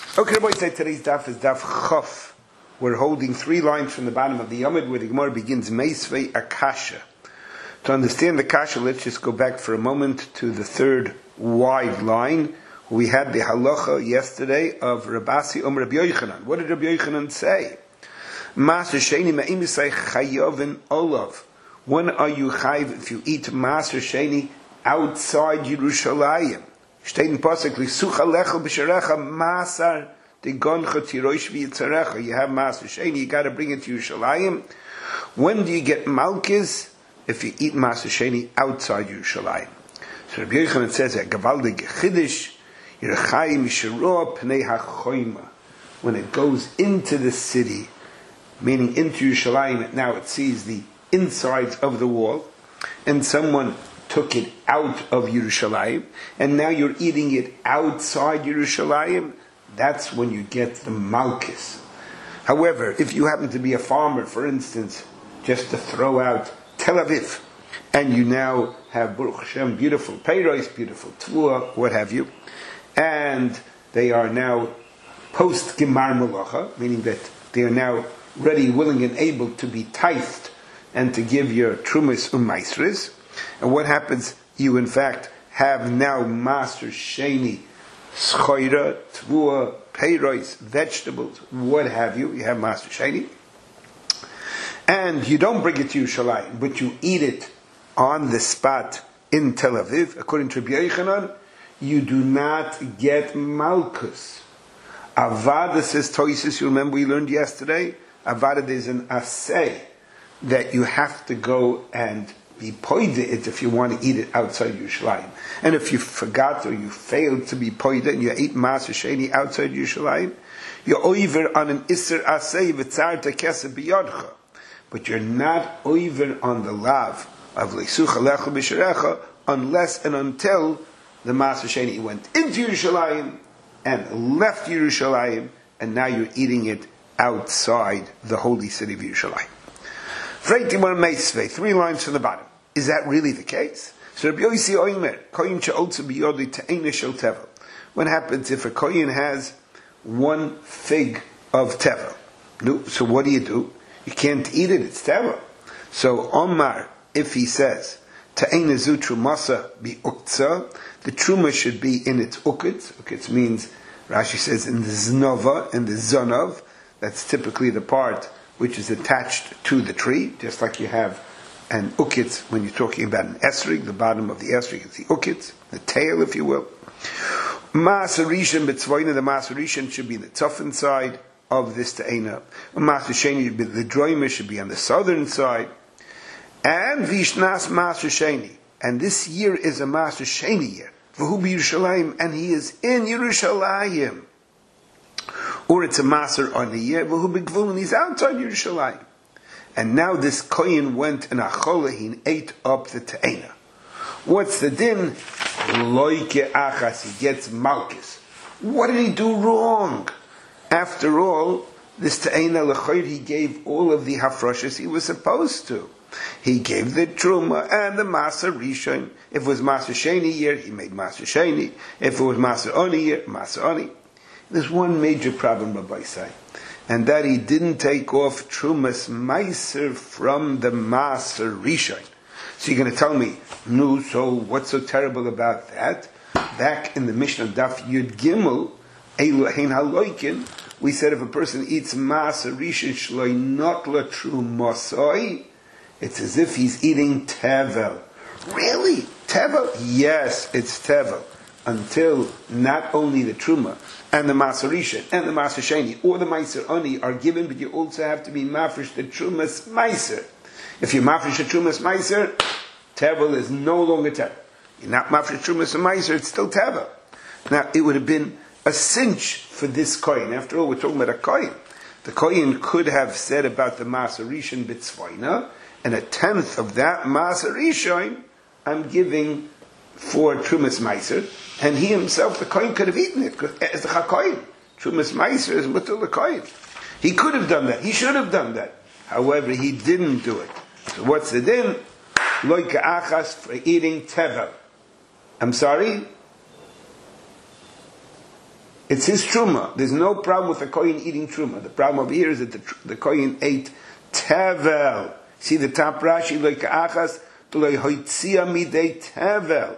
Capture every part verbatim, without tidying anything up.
Okay, boys, say today's daf is daf Chof. We're holding three lines from the bottom of the Yomid where the Gemara begins Meisvei Akasha. To understand the Kasha, let's just go back for a moment to the third wide line. We had the halacha yesterday of Rabasi Om Rabbi Yochanan. What did Rabbi Yochanan say? Maser Sheni Ma'im Yisai Chayovin Olav. When are you chayiv if you eat Maser Sheni outside Yerushalayim? Steht in Pasuk, Lisucha lechel b'sharecha masar degoncha tirosh v'yitzarecha. You have Maser Sheni, you got to bring it to Yerushalayim. When do you get Malkis? If you eat Maser Sheni outside Yerushalayim. So Rabbi Yochanan says that Gavaldig Chiddush Yerachayim Yisharoh Pnei HaChoyma. When it goes into the city, meaning into Yerushalayim, now it sees the insides of the wall, and someone took it out of Yerushalayim, and now you're eating it outside Yerushalayim, that's when you get the Malkis. However, if you happen to be a farmer, for instance, just to throw out Tel Aviv, and you now have Baruch Hashem, beautiful peiros, beautiful tvua, what have you, and they are now post Gemar Malacha, meaning that they are now ready, willing, and able to be tithed and to give your trumas umaisris. And what happens? You in fact have now Maser Sheni, schoira, tvua, peiros, vegetables, what have you. You have Maser Sheni, and you don't bring it to Yerushalayim, but you eat it on the spot in Tel Aviv. According to Rabbi Yochanan, you do not get Malkus. Avada, says Toisus, you remember we learned yesterday, Avada is an assay that you have to go and be poide it if you want to eat it outside Yerushalayim. And if you forgot or you failed to be poide and you ate Maser Sheni outside Yerushalayim, you're over on an Isser Asay v'tzarta kesef biyodcha. But you're not over on the lav of Leisucha Lecha B'Sharecha unless and until the Maser Sheni went into Yerushalayim and left Yerushalayim, and now you're eating it outside the holy city of Yerushalayim. Three lines from the bottom. Is that really the case? So Rabbi Yossi Oimer, Koyin she'oltzu biyodi te'ena shel tevel. What happens if a koyin has one fig of tevel? No, so what do you do? You can't eat it, it's tevel. So Omar, if he says, te'ena zu trumasa bi uktza, the truma should be in its ukitz. Ukitz means, Rashi says, in the znova, in the zonov. That's typically the part which is attached to the tree, just like you have an ukitz when you're talking about an esrig, the bottom of the esrig is the ukitz, the tail, if you will. Maser Rishon b'tzvoina, the Maser Rishon should be in the toughen side of this te'ena. Maser Sheni, the droima should be on the southern side. And Vishnas Maser Sheni, and this year is a Maser Sheni year. V'hu b'Yerushalayim, and he is in Yerushalayim. Or it's a Maser on the year, v'hu b'gvul, and he's outside Yerushalayim. And now this koyin went and acholahin ate up the te'ena. What's the din? Loike achas, he gets malchus. What did he do wrong? After all, this te'ena l'choir, he gave all of the hafroshes he was supposed to. He gave the truma and the Maser Rishon. If it was Maser Sheni year, he made Maser Sheni. If it was Maser Oni year, Maser Oni. There's one major problem, Rabbi Say, and that he didn't take off Trumas Meiser from the Maser Rishon. So you're going to tell me, no, so what's so terrible about that? Back in the Mishnah Daf Yud Gimel, Eilu Hein Haloikin, we said if a person eats Maser Rishon Shloi not la Trumasoi, it's as if he's eating Tevel. Really? Tevel? Yes, it's Tevel. Until not only the Truma and the Maser Rishon and the Maser Sheni or the Meiser Oni are given, but you also have to be mafresh the Trumas Meiser. If you mafresh the Trumas Meiser, Tevel is no longer Tevel. You're not mafresh Trumas Meiser, it's still Tevel. Now, it would have been a cinch for this coin. After all, we're talking about a coin. The coin could have said about the Maser Rishon B'tzvoina, and a tenth of that Maser Rishon I'm giving for Trumas Meiser, and he himself, the kohen, could have eaten it as a chakoyin. Trumas Meiser is mutal the kohen. He could have done that. He should have done that. However, he didn't do it. So what's the din? Loika achas, for eating tevel. I'm sorry? It's his truma. There's no problem with the kohen eating truma. The problem over here is that the, the kohen ate tevel. See the top Rashi, like achas, loy hoitzia midei tevel.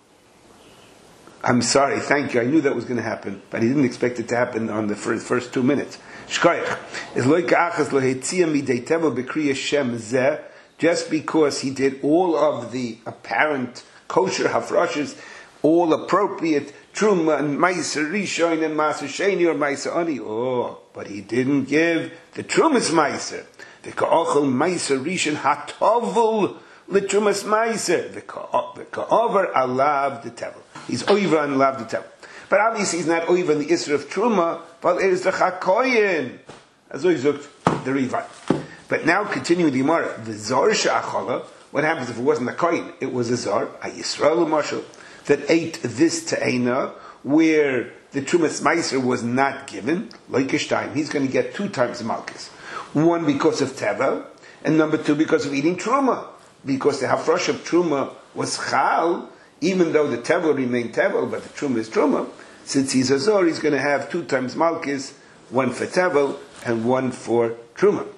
I'm sorry, thank you. I knew that was going to happen, but I didn't expect it to happen on the first, first two minutes. Shkoyach is loy achas loy hoitzia midei tevel b'kriya shem zeh. Just because he did all of the apparent kosher hafrashes, all appropriate truma and ma'aser rishon and ma'aser sheni or ma'aser ani. Oh, but he didn't give the trumas ma'aser. The ka'achol ma'aser rishon hatovul l'trumas ma'aser. The ka'over alav the tevel. He's over and alav the tevel. But obviously he's not over in the isra of truma, but it is the chakoyin. As we zooked the rivat. But now continuing the Gemara, the zar she'achala. What happens if it wasn't a koyin? It was a zar, a Yisrael marshal, that ate this te'ena, where the trumas meiser was not given, like a time. He's going to get two times the malchus. One because of tevel, and number two because of eating truma. Because the hafrosh of truma was chal, even though the tevel remained tevel, but the truma is truma. Since he's a zor, he's going to have two times malchus, one for tevel and one for truma.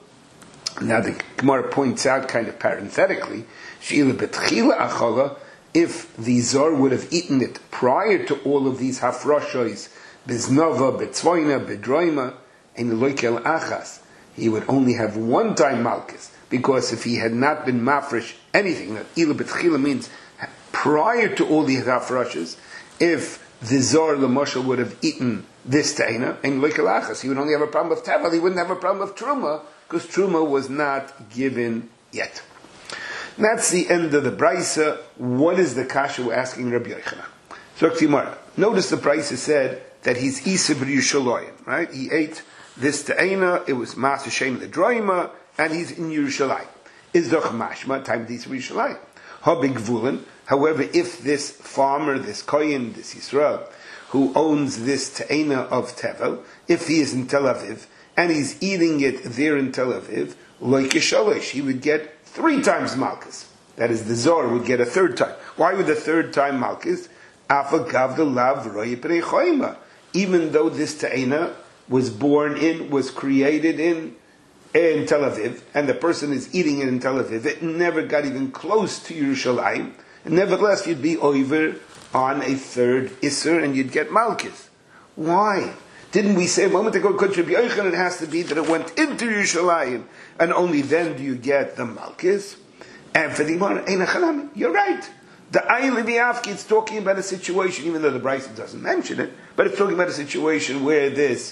Now the Gemara points out, kind of parenthetically, she'ila betchila achala, if the zor would have eaten it prior to all of these hafrashos, biznova, betzvoina, bedroima, and loikel achas, he would only have one time malchus, because if he had not been mafresh anything, that ila betchila means prior to all these hafrashos, if the zor l'moshel would have eaten this taina, and loikel achas, he would only have a problem of tevel, he wouldn't have a problem of truma, because truma was not given yet. And that's the end of the brisa. What is the kasha we're asking Rabbi Yochanan? So Gemara, notice the brisa said that he's isa b'Yerushalayim, right? He ate this te'ena, it was ma'aser shem l'droima, and he's in Yerushalayim. Is doch mashma time this Yerushalayim? Habig vulen. However, if this farmer, this kohen, this Yisrael, who owns this te'ena of tevel, if he is in Tel Aviv, and he's eating it there in Tel Aviv, like a shalosh, he would get three times malchus. That is, the zor would get a third time. Why would the third time malchus? Even though this ta'ena was born in, was created in, in Tel Aviv, and the person is eating it in Tel Aviv, it never got even close to Yerushalayim, and nevertheless you'd be over on a third isser, and you'd get malchus. Why? Didn't we say a moment ago, it has to be that it went into Yerushalayim, and only then do you get the malchus? And for the Gemara, you're right. The Ayin Leviavki, it's talking about a situation, even though the Brisa doesn't mention it, but it's talking about a situation where this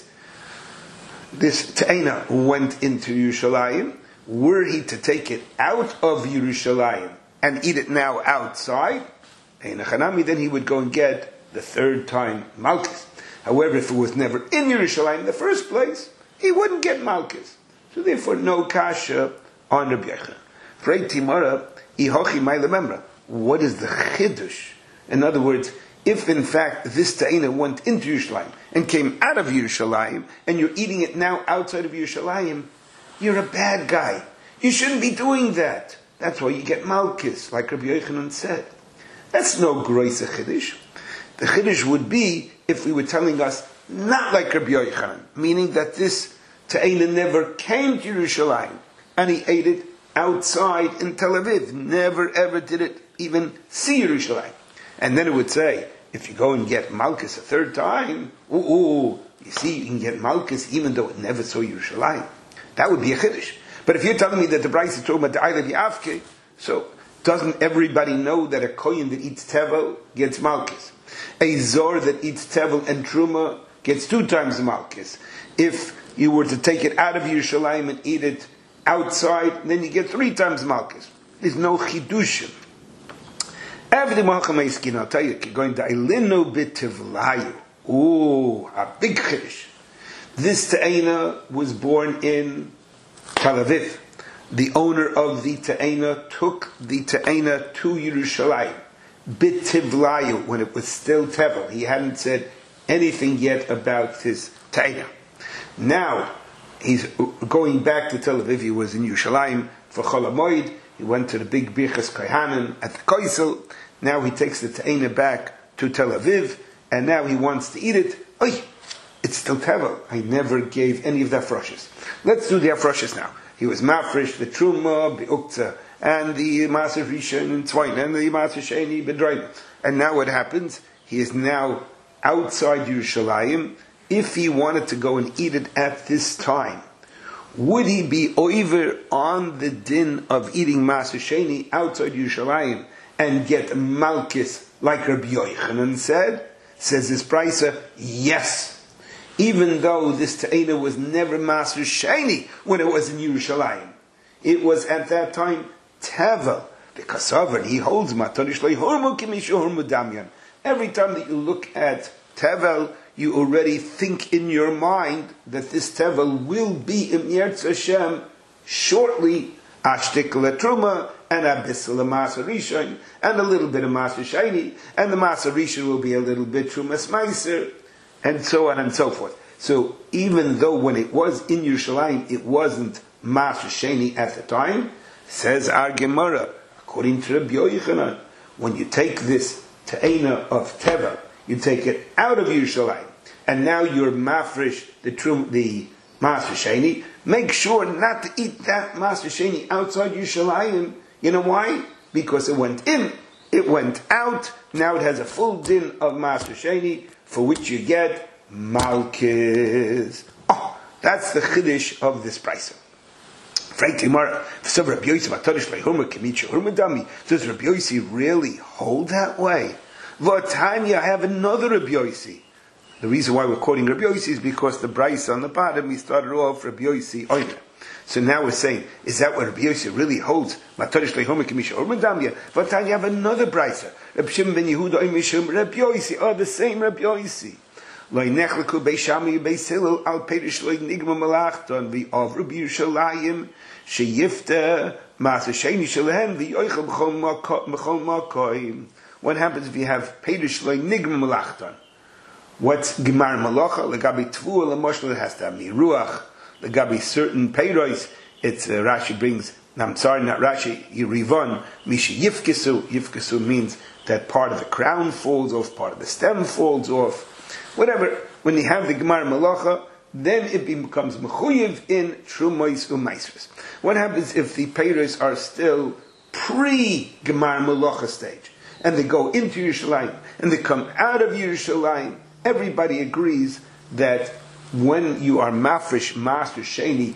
this Ta'ena went into Yerushalayim. Were he to take it out of Yerushalayim and eat it now outside, then he would go and get the third time malchus. However, if it was never in Yerushalayim in the first place, he wouldn't get malchus. So therefore, no kasha on Rabbi Yochanan. Frei Timara, ihochi ma'lememra. What is the chiddush? In other words, if in fact this ta'ina went into Yerushalayim and came out of Yerushalayim, and you're eating it now outside of Yerushalayim, you're a bad guy. You shouldn't be doing that. That's why you get malchus, like Rabbi Yochanan said. That's no groise chiddush. The chiddush would be if we were telling us not like Rabbi Yochanan, meaning that this ta'ina never came to Yerushalayim and he ate it outside in Tel Aviv, never ever did it even see Yerushalayim. And then it would say, if you go and get malchus a third time, ooh, ooh, you see, you can get malchus even though it never saw Yerushalayim. That would be a chiddush. But if you're telling me that the Brisa is talking about the Ayla B'Avke, so doesn't everybody know that a kohen that eats tevel gets malchus? A zor that eats tevel and truma gets two times the malchus. If you were to take it out of Yerushalayim and eat it outside, then you get three times malchus. There's no chidushim. Every Malchamaiskin, I'll tell you, going to Eilinu b'Tivlayu. Ooh, a big chiddush. This ta'ena was born in Tel Aviv. The owner of the ta'ena took the ta'ena to Yerushalayim. B'Tivlayu, when it was still tevel. He hadn't said anything yet about this ta'ena. Now, he's going back to Tel Aviv. He was in Yerushalayim for Chol HaMoed. He went to the big Birchas Kohanim at the Koisel. Now he takes the ta'ena back to Tel Aviv, and now he wants to eat it. Oy, it's still tevel. I never gave any of the afroshes. Let's do the afroshes now. He was mafresh, the truma, the ukta, and the maser rishon and twain, and the maser sheni bedroim. And now what happens? He is now outside Yerushalayim. If he wanted to go and eat it at this time, would he be over on the din of eating maser sheni outside Yerushalayim and get malchus like Rabbi Yochanan said? Says this Brisa, yes. Even though this ta'ina was never maser sheni when it was in Yerushalayim, it was at that time tevel. Because of it, he holds matonish leihormu kimishu hormu damyan. Every time that you look at tevel, you already think in your mind that this tevel will be in Yetz Hashem shortly. Ashtik letruma and abissal maser rishon and a little bit of maser sheni, and the maser rishon will be a little bit trumas meiser, and so on and so forth. So even though when it was in Yerushalayim, it wasn't maser sheni at the time, says our Gemara, according to Rabbi Yochanan, when you take this ta'ena of tevel, you take it out of Yerushalayim, and now you're mafresh the trum, the maser sheni, make sure not to eat that maser sheni outside Yerushalayim. You know why? Because it went in, it went out, now it has a full din of maser sheni, for which you get malchus. Oh, that's the chiddush of this price. Does Rabbi Yossi really hold that way? What time you have another Rabbi Yossi? The reason why we're quoting Rabbi Yossi is because the Brisa on the bottom, we started off Rabbi Yossi Oimer. So now we're saying, is that what Rabbi Yossi really holds? What time you have another Brisa? Rabbi Shimon ben Yehuda Oimer Shum Rabbi Yossi, oh, the same Rabbi Yossi. Lo nechleku beishami beis Hillel al perish lo nigma malachton v'ov Rabbi Yerushalayim sheyifta maser sheni shelehem v'yoichel b'chol makoim. What happens if you have perish lo nigma malachton? What's gemar malacha? Legabi tvua lemoshel, it has to have miruach. Legabi certain peiros, it's uh, Rashi brings. No, I'm sorry, not Rashi. Yirivon mishi yifkesu. Yifkesu means that part of the crown falls off, part of the stem falls off. Whatever, when you have the Gemar Malacha, then it becomes mechuyev in Trumois u'Maisros. What happens if the peiros are still pre-Gemar Malacha stage, and they go into Yerushalayim, and they come out of Yerushalayim? Everybody agrees that when you are mafresh maser sheni,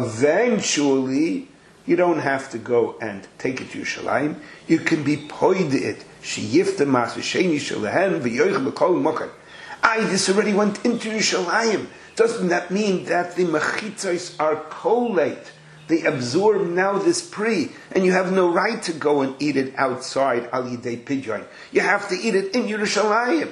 eventually you don't have to go and take it to Yerushalayim. You can be poid it. Sheyifta maser sheni shelehem v'yoich b'kol mokan. I, this already went into Yerushalayim. Doesn't that mean that the mechitzos are collate? They absorb now this pre, and you have no right to go and eat it outside al yidei pidyon. You have to eat it in Yerushalayim.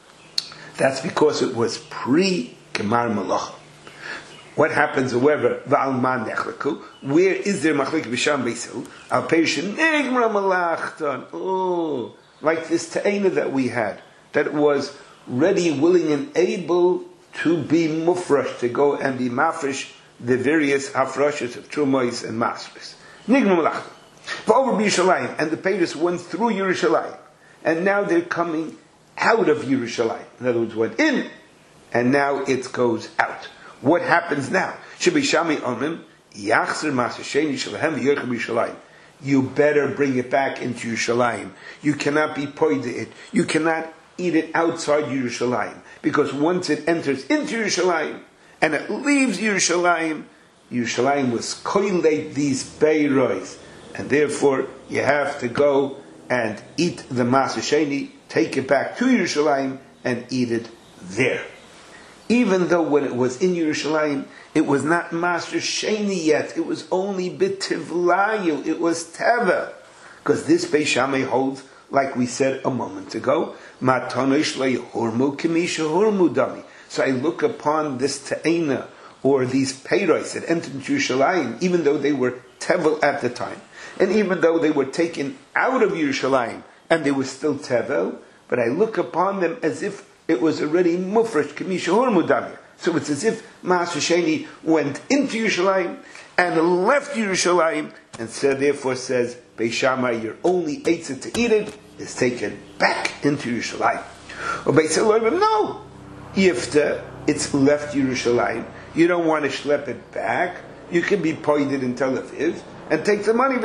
That's because it was pre-Gemar Malacha. What happens, however, v'alman nechleku? Where is there machlik b'sham beisil? Al perishin nigmar malachton. Oh, like this ta'ena that we had, that it was ready, willing, and able to be mufresh, to go and be mafresh the various afroshes of trumois and masres. Nigma malachim. For over Yerushalayim, and the peiros went through Yerushalayim, and now they're coming out of Yerushalayim. In other words, went in, and now it goes out. What happens now? Shebishami omim yachzer maser sheni shalahem v'yorchem Yerushalayim. You better bring it back into Yerushalayim. You cannot be poide it. You cannot eat it outside Yerushalayim, because once it enters into Yerushalayim and it leaves Yerushalayim, Yerushalayim was koilate these beiros, and therefore you have to go and eat the maser sheni, take it back to Yerushalayim and eat it there. Even though when it was in Yerushalayim, it was not maser sheni yet, it was only bitivlayu, it was tevel, because this Beis Shammai holds, like we said a moment ago, matonish leihormu kimisha hormu dami. So I look upon this ta'ena, or these peiros that entered into Yerushalayim, even though they were tevel at the time, and even though they were taken out of Yerushalayim, and they were still tevel, but I look upon them as if it was already mufresh kimisha hormu dami. So it's as if maser sheni went into Yerushalayim and left Yerushalayim, and so therefore says Beis Shammai, your only eitzah to eat it is taken back into Yerushalayim. Or Beis Hillel, no, Ifta, it's left Yerushalayim. You don't want to schlep it back. You can be pointed in Tel Aviv and take the money.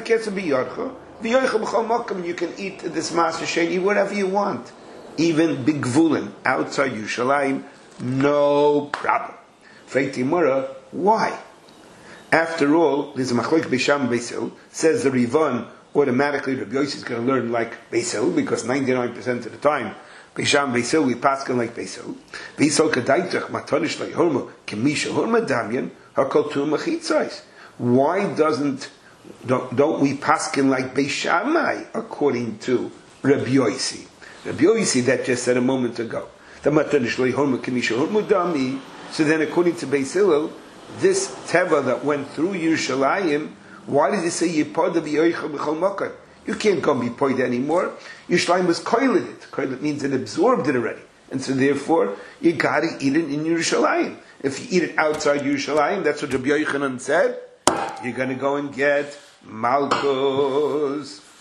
You can eat this Master Sheni whatever you want. Even Big Gvulin, outside Yerushalayim, no problem. Why? After all, there's a Machlok Beisham Beisil, says the Rivan, automatically Rabbi Yossi is going to learn like Beisil, because ninety-nine percent of the time, Beisham Beisil, we pass like Beisil. Beisil Kadaitach, Matonish Leihorma, Kemisha Horma Damyan, Hakotu Machitzais. Why doesn't, don't, don't we paskin like Beishamai, according to Rabbi Yossi? Rabbi Yossi, that just said a moment ago. The Matonish Leihorma, Kemisha Horma Dami. So then according to Beisil, this teva that went through Yerushalayim, why did it say Yipada v'yoicha b'chol makar? You can't go and be poid anymore. Yerushalayim was koiled it. Koiled means it absorbed it already. And so therefore, you gotta eat it in Yerushalayim. If you eat it outside Yerushalayim, that's what Rabbi Yochanan said, you're gonna go and get Malchus.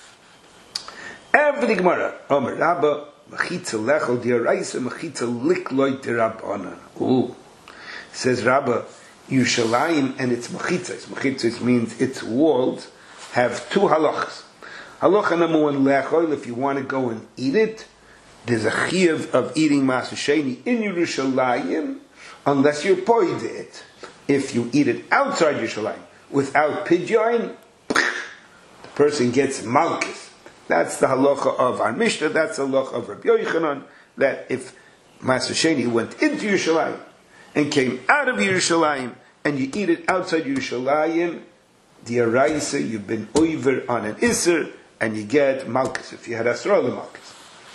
Every Gemara, Omer Rabba, Mechitza lechol diaraisa, Mechitza likloi dirabbanan. Ooh. Says Rabba, Yerushalayim and its mechitzos. Mechitzos means its walls have two halachas. Halacha number one, lechol, if you want to go and eat it, there's a chiyuv of eating Maser Sheni in Yerushalayim, unless you're poid it. If you eat it outside Yerushalayim without pidyon, the person gets malchus. That's the halacha of our Mishnah. That's the halacha of Rabbi Yochanan. That if Maser Sheni went into Yerushalayim and came out of Yerushalayim, and you eat it outside Yerushalayim, the araisa, you've been over on an iser, and you get malchus, if you had asra the malchus.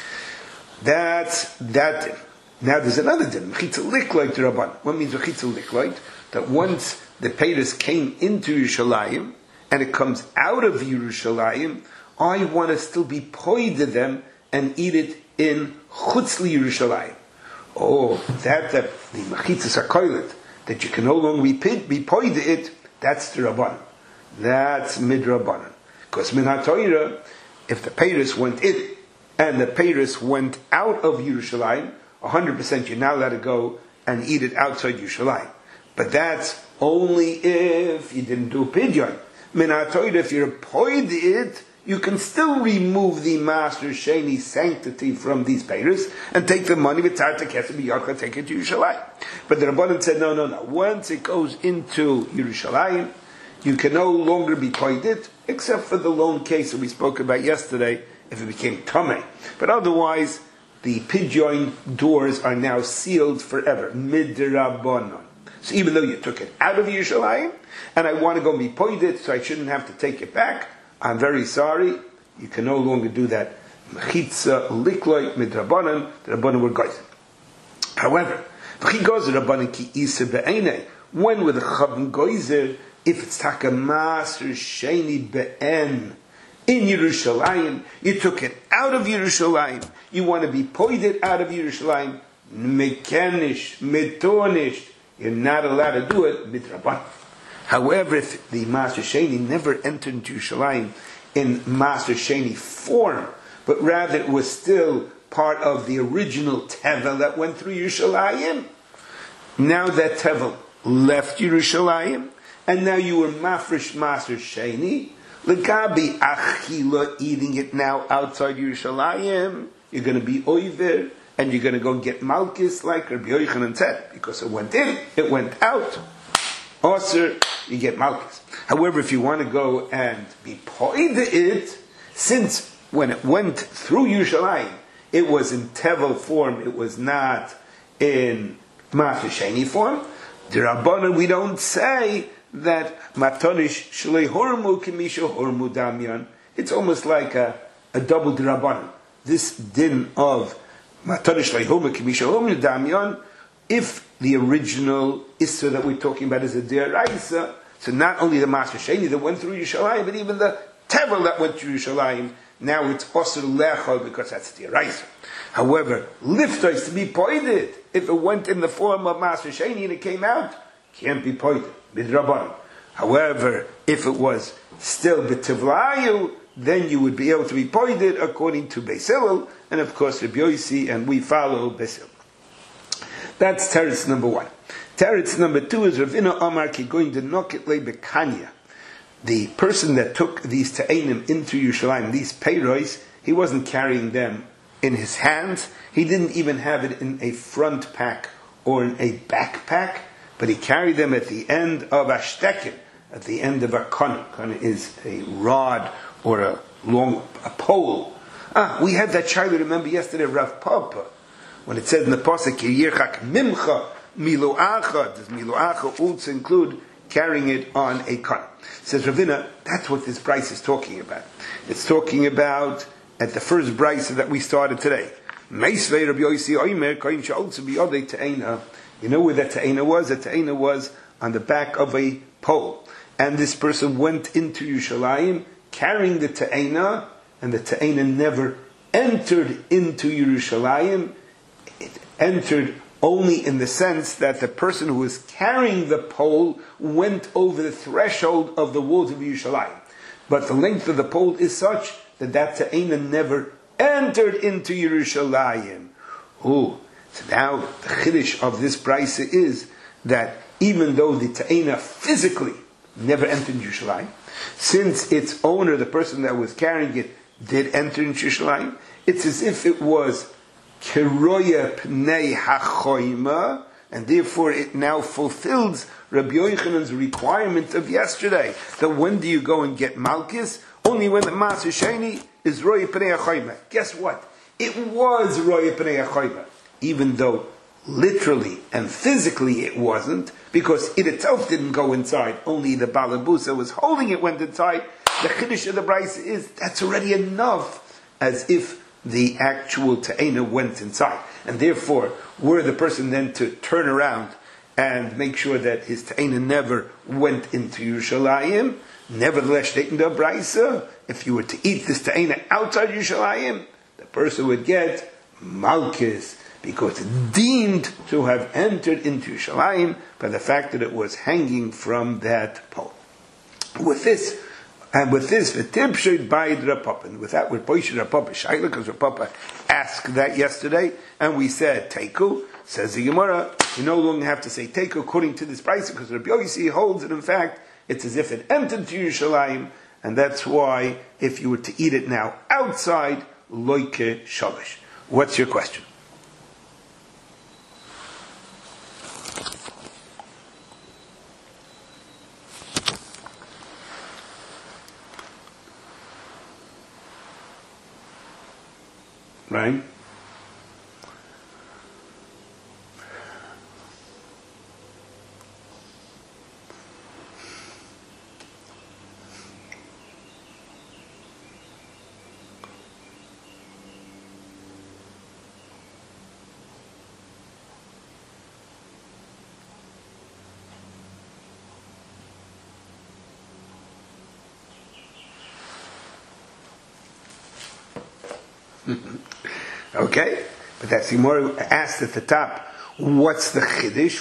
That's that din. Now there's another din, mechitza liklait rabban. What means mechitza liklait? That once the peiros came into Yerushalayim, and it comes out of Yerushalayim, I want to still be poid to them, and eat it in chutzli Yerushalayim. Oh, that, that the mechitzas are koilet, that you can no longer be, be poid it, that's the rabbanon. That's midrabanan. Because min ha-Torah, if the peiros went in, and the peiros went out of Yerushalayim, one hundred percent you're now allowed to go and eat it outside Yerushalayim. But that's only if you didn't do pidyon. Min ha-Torah, if you're poid it, you can still remove the Master Sheni sanctity from these peiros and take the money with tzar tekesem b'yarcha, take it to Yerushalayim. But the Rabbanan said, no, no, no. Once it goes into Yerushalayim, you can no longer be poided, except for the lone case that we spoke about yesterday, if it became tamei. But otherwise, the pidyon doors are now sealed forever. Midrabanan. So even though you took it out of Yerushalayim, and I want to go and be poided, so I shouldn't have to take it back, I'm very sorry, you can no longer do that. Mechitza likloi midrabanan, the rabbanan were goyim. However, when with a chavim goyzer, if it's taka Maser Sheni be'en in Yerushalayim, you took it out of Yerushalayim, you want to be poided out of Yerushalayim, mekenish, metonish, you're not allowed to do it midrabanan. However, if the Maser Sheni never entered into Yerushalayim in Maser Sheni form, but rather it was still part of the original Tevel that went through Yerushalayim, now that Tevel left Yerushalayim, and now you were Mafresh Maser Sheni, Legabi Achila, eating it now outside Yerushalayim, you're going to be Oiver, and you're going to go and get Malchus like Rabbi Yochanan said, because it went in, it went out. Osir, you get Malchus. However, if you want to go and be poid it, since when it went through Yerushalayim, it was in Tevel form, it was not in Maser Sheni form, the Rabbanan, we don't say that Matonish Shlei Hormu Kimisha Hormu Damyan. It's almost like a, a double Rabbanan. This din of Matonish Shlei Hormu Kimisha Hormu Damyan, if the original Isra that we're talking about is a Deraisa, so not only the Maser Sheni that went through Yerushalayim, but even the Tevel that went through Yerushalayim, now it's Osir Lechol because that's Deraisa. However, Lifta is to be poided. If it went in the form of Maser Sheni and it came out, can't be poided. Midrabanan. However, if it was still B'Tivlayu, then you would be able to be poided according to Beis Hillel, and of course Rabbi Yossi, and we follow Beis Hillel. That's teretz number one. Teretz number two is Ravina Omar ki going to knock le bekanya. The person that took these te'enim into Yerushalayim, these peiros, he wasn't carrying them in his hands. He didn't even have it in a front pack or in a backpack, but he carried them at the end of a shtekin, at the end of a kona. Kona is a rod or a long a pole. Ah, we had that shayla, remember yesterday, Rav Papa, when it said in the pasuk, Yirchak mimcha miluacha. Does miluacha also include carrying it on a kona? Says Ravina, that's what this price is talking about. It's talking about at the first brisa that we started today. You know where that ta'ena was? That ta'ena was on the back of a pole. And this person went into Yerushalayim carrying the ta'ena, and the ta'ena never entered into Yerushalayim. It entered only in the sense that the person who was carrying the pole went over the threshold of the walls of Yerushalayim. But the length of the pole is such that that ta'ena never entered into Yerushalayim. Ooh. So now the chiddush of this brisa is that even though the ta'ena physically never entered Yerushalayim, since its owner, the person that was carrying it, did enter into Yerushalayim, it's as if it was keroya pnei hachoima, and therefore it now fulfills Rabbi Yochanan's requirement of yesterday, that when do you go and get malchus? Only when the Maser Sheni is roya pnei hachoima. Guess what? It was roya pnei hachoima, even though literally and physically it wasn't, because it itself didn't go inside. Only the balabusa was holding it went inside. The chiddush of the brisa is that's already enough, as if the actual ta'ena went inside. And therefore, were the person then to turn around and make sure that his ta'ena never went into Yerushalayim, nevertheless, taking the brisa, if you were to eat this ta'ena outside Yerushalayim, the person would get malchus, because it's deemed to have entered into Yerushalayim by the fact that it was hanging from that pole. With this, and with this, the tibshoid by Rapapa, and with that, we're poishing Rapapa Shaila, because Rapapa asked that yesterday, and we said Teiku. Says the Gemara, you no longer have to say Teiku according to this price, because Rabbi Yossi holds that in fact it's as if it entered to Yerushalayim, and that's why if you were to eat it now outside, loike shalish. What's your question? Right? Okay, but that's the more asked at the top. What's the chiddush?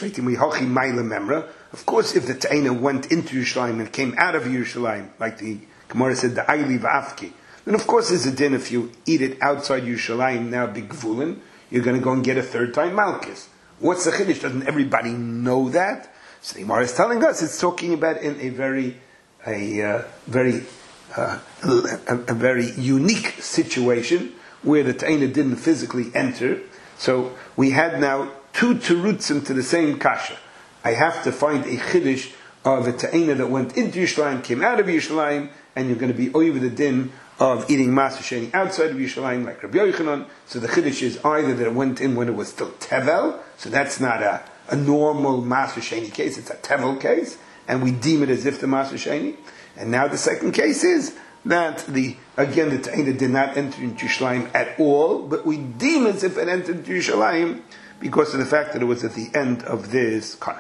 Of course, if the ta'ena went into Yerushalayim and came out of Yerushalayim, like the Gemara said, the ayli v'afki, then of course there's a din if you eat it outside Yerushalayim now, big gvulin, you're going to go and get a third time malchus. What's the chiddush? Doesn't everybody know that? So the Gemara is telling us it's talking about in a very, a uh, very, uh, a, a very unique situation, where the ta'ena didn't physically enter. So we had now two terutzim to the same kasha. I have to find a chiddush of a ta'ena that went into Yerushalayim, came out of Yerushalayim, and you're going to be over the din of eating Maser Sheni outside of Yerushalayim, like Rabbi Yochanan. So the chiddush is either that it went in when it was still tevel, so that's not a, a normal Maser Sheni case, it's a tevel case, and we deem it as if the Maser Sheni. And now the second case is that the again the ta'ena did not enter into Yerushalayim at all, but we deem as if it entered into Yerushalayim because of the fact that it was at the end of this kana.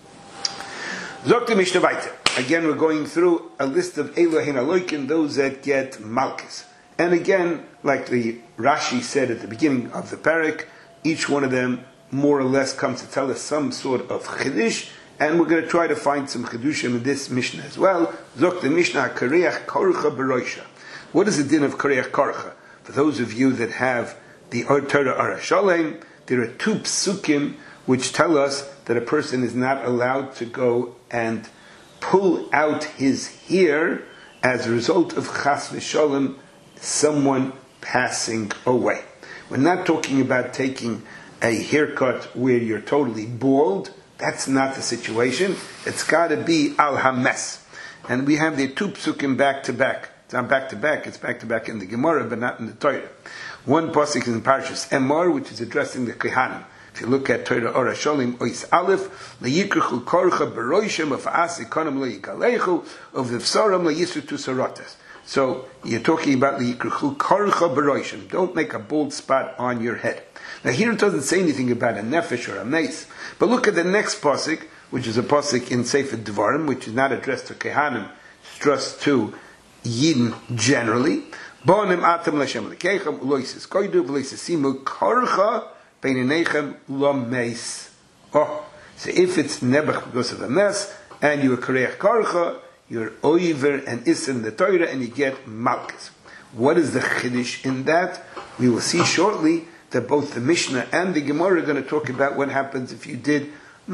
Zokta Mishnah Vayter. Again, we're going through a list of Elohein Aloikin, those that get malchus. And again, like the Rashi said at the beginning of the parak, each one of them more or less comes to tell us some sort of chiddush. And we're going to try to find some chidushim in this Mishnah as well. Zok the Mishnah Kareach Korcha Beroisha. What is the din of Kareach Korcha? For those of you that have the Torah Arashalem, there are two psukim which tell us that a person is not allowed to go and pull out his hair as a result of chas v'sholem, someone passing away. We're not talking about taking a haircut where you're totally bald. That's not the situation. It's got to be al hames. And we have the two psukim back to back. It's not back to back, it's back to back in the Gemara, but not in the Torah. One pasuk is in Parshas Emor, which is addressing the Kehanim. If you look at Torah Ora Sholim, Ois Aleph, Le'yikrachu korcha beroishem of asi konam le'yikalechu, of the v'saram le'yisrutu sarotas. So, you're talking about Le'yikrachu korcha beroishem. Don't make a bald spot on your head. Now here it doesn't say anything about a nefesh or a mace, but look at the next pasuk, which is a pasuk in Sefer Devarim, which is not addressed to Kehanim, it's addressed to Yidden generally. Bonim atam l'Hashem l'keichem uloises koidu v'loisesimu korcha beinenechem lo meis. Oh, so if it's nebuch because of a mess, and you are koreach korcha, you're oiver and isin the Torah, and you get malchus. What is the chiddush in that? We will see shortly that both the Mishnah and the Gemara are going to talk about what happens if you did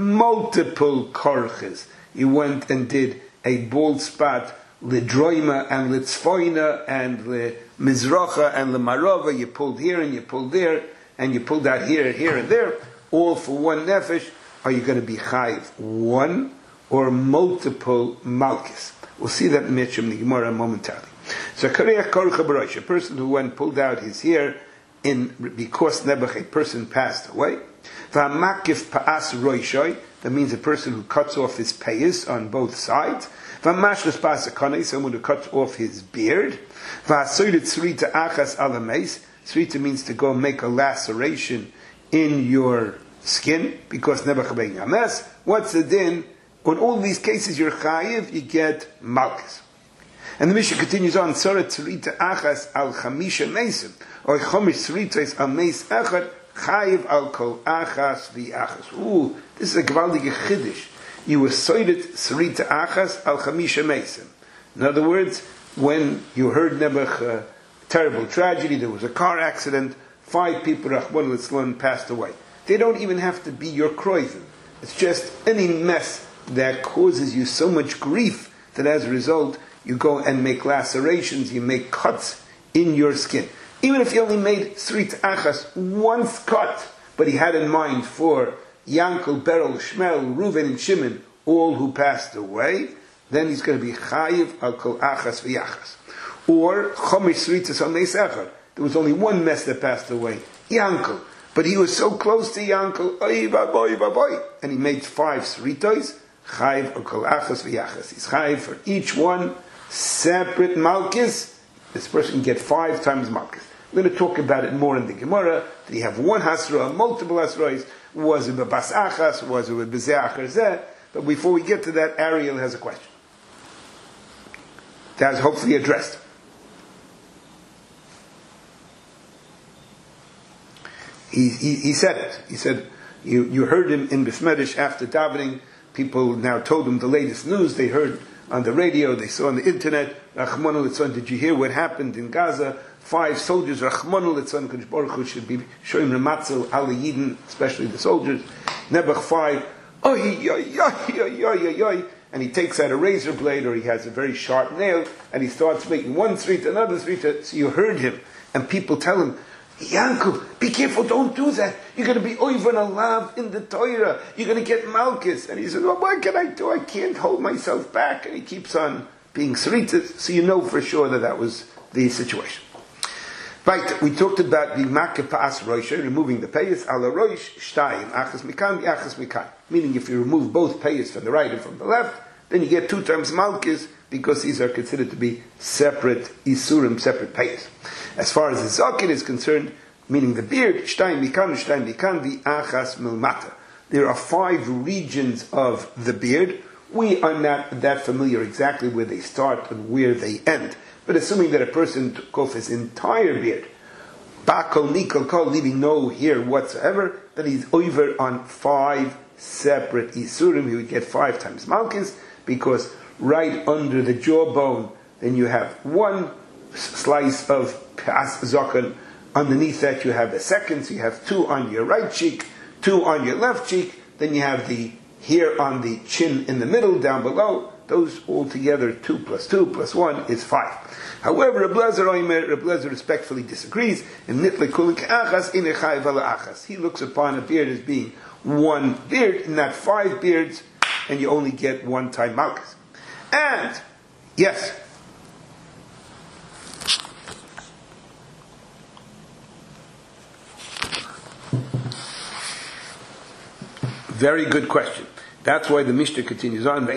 multiple korches. You went and did a bald spot, lidroima and litzfoina and lemizracha and lemarova. You pulled here and you pulled there, and you pulled out here, here and there, all for one nefesh. Are you going to be chayiv one or multiple malchus? We'll see that in the Gemara momentarily. So, kareach korcha b'roish, a person who went pulled out his hair in because nebuch a person passed away. V'amakif pa'as roishoy, that means a person who cuts off his payas on both sides. V'amashvus pa'as akonei, someone who cuts off his beard. V'asoydet tzrita achas alameis, tzrita means to go make a laceration in your skin, because nebuch being ames. What's the din? In all these cases you're chayiv, you get malchus. And the Mishnah continues on, Tzara tzrita achas al chamisha mesim, or chomish tzritas al meis echad, chayiv al kol achas v'achas. Ooh, this is a gewaldige chiddush. You were soidet tzrita achas al chamisha mesim. In other words, when you heard Nebuch, uh, terrible tragedy, there was a car accident, five people, Rahman al-Islam, passed away. They don't even have to be your kroizen. It's just any mess that causes you so much grief that as a result, you go and make lacerations, you make cuts in your skin. Even if you only made Srit Achas, once cut, but he had in mind for Yankel, Beryl, Shmuel, Reuven, and Shimon, all who passed away, then he's going to be Chayiv al Kol Achas v'Yachas. Or Chomish Sritas al Meis Echad. There was only one mess that passed away, Yankel. But he was so close to Yankel, oy vaboy vaboy, and he made five Sritos, Chayiv al Kol Achas v'Yachas. He's Chayiv for each one, separate malchus. This person can get five times malchus. We're going to talk about it more in the Gemara. Did he have one hasra, multiple hasrais? Was it b'bas achas? Was it with b'zeh achar zeh? But before we get to that, Ariel has a question. That is hopefully addressed. He, he, he said it. He said, you, you heard him in Bismedish after davening. People now told him the latest news. They heard on the radio, they saw on the internet, Rachmanu Litzon, did you hear what happened in Gaza? Five soldiers, Rachmanu Litzon, Kodesh Baruch Hu should be showing Rematzel, Ali Yidin, especially the soldiers. Nebuch five, oy, oy, oy, oy, oy, oy, and he takes out a razor blade, or he has a very sharp nail, and he starts making one street, another street, so you heard him, and people tell him, Yankel, be careful, don't do that. You're going to be oivan alav in the Torah. You're going to get malchus. And he says, well, what can I do? I can't hold myself back. And he keeps on being sritas, so you know for sure that that was the situation. Right, we talked about the makeh pa'as roisha, removing the payas, ala roish, shtayim, achas mikan, achas mikan. Meaning if you remove both payas from the right and from the left, then you get two times malchus, because these are considered to be separate isurim, separate payas. As far as the zaken is concerned, meaning the beard, shtayim mikan, shtayim mikan, the achas milmata. There are five regions of the beard. We are not that familiar exactly where they start and where they end. But assuming that a person took off his entire beard, bakol nikol kol, leaving no hair whatsoever, then he's over on five separate isurim. He would get five times malchus, because right under the jawbone, then you have one slice of pas zaken. Underneath that you have a second, so you have two on your right cheek, two on your left cheek, then you have the hair on the chin in the middle, down below. Those all together, two plus two plus one is five. However, Reb Lezer Oimer, Reb Lezer respectfully disagrees. And nitle kulik achas ine chayiv ala achas. He looks upon a beard as being one beard, not five beards, and you only get one time malchus. And yes. Very good question. That's why the Mishnah continues on.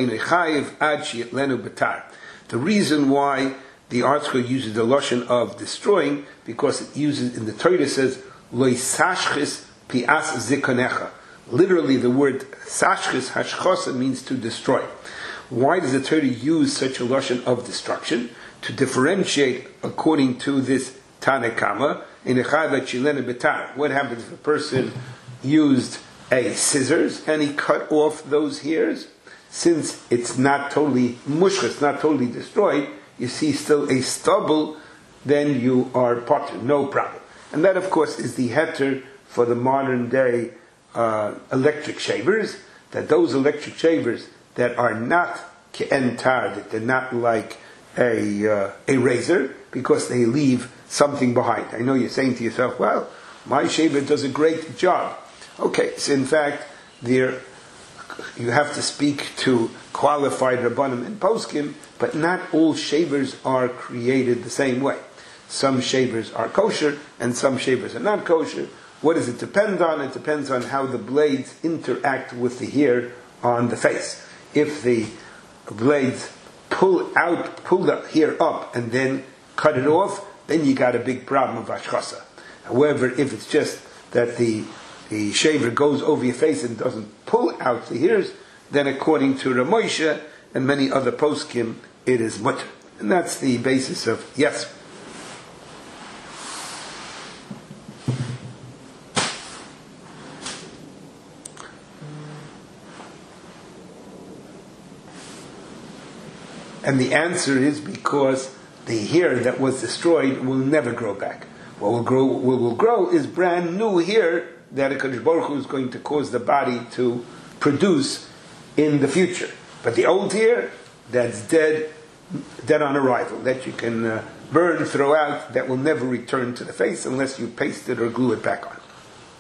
The reason why the article uses the lashon of destroying, because it uses in the Torah, it says lo sashchis pias zikonecha. Literally, the word sashchis hashchosa means to destroy. Why does the Torah use such a lashon of destruction? To differentiate according to this Tanakama in betar. What happens if a person used a scissors and he cut off those hairs? Since it's not totally mushkas, not totally destroyed, you see still a stubble, then you are potter, no problem. And that, of course, is the heter for the modern day uh, electric shavers, that those electric shavers that are not ke'entar, that they're not like a, uh, a razor, because they leave something behind. I know you're saying to yourself, well, my shaver does a great job. Okay, so in fact, there you have to speak to qualified rabbanim and poskim, but not all shavers are created the same way. Some shavers are kosher, and some shavers are not kosher. What does it depend on? It depends on how the blades interact with the hair on the face. If the blades pull out, pull the hair up, and then cut it off, then you got a big problem of ashchasa. However, if it's just that the the shaver goes over your face and doesn't pull out the hairs, then according to Ramosha and many other poskim, it is mutter. And that's the basis of yes. And the answer is because the hair that was destroyed will never grow back. What will grow, what will grow is brand new hair that HaKadosh Baruch Hu is going to cause the body to produce in the future. But the old hair, that's dead, dead on arrival, that you can uh, burn, throw out, that will never return to the face unless you paste it or glue it back on.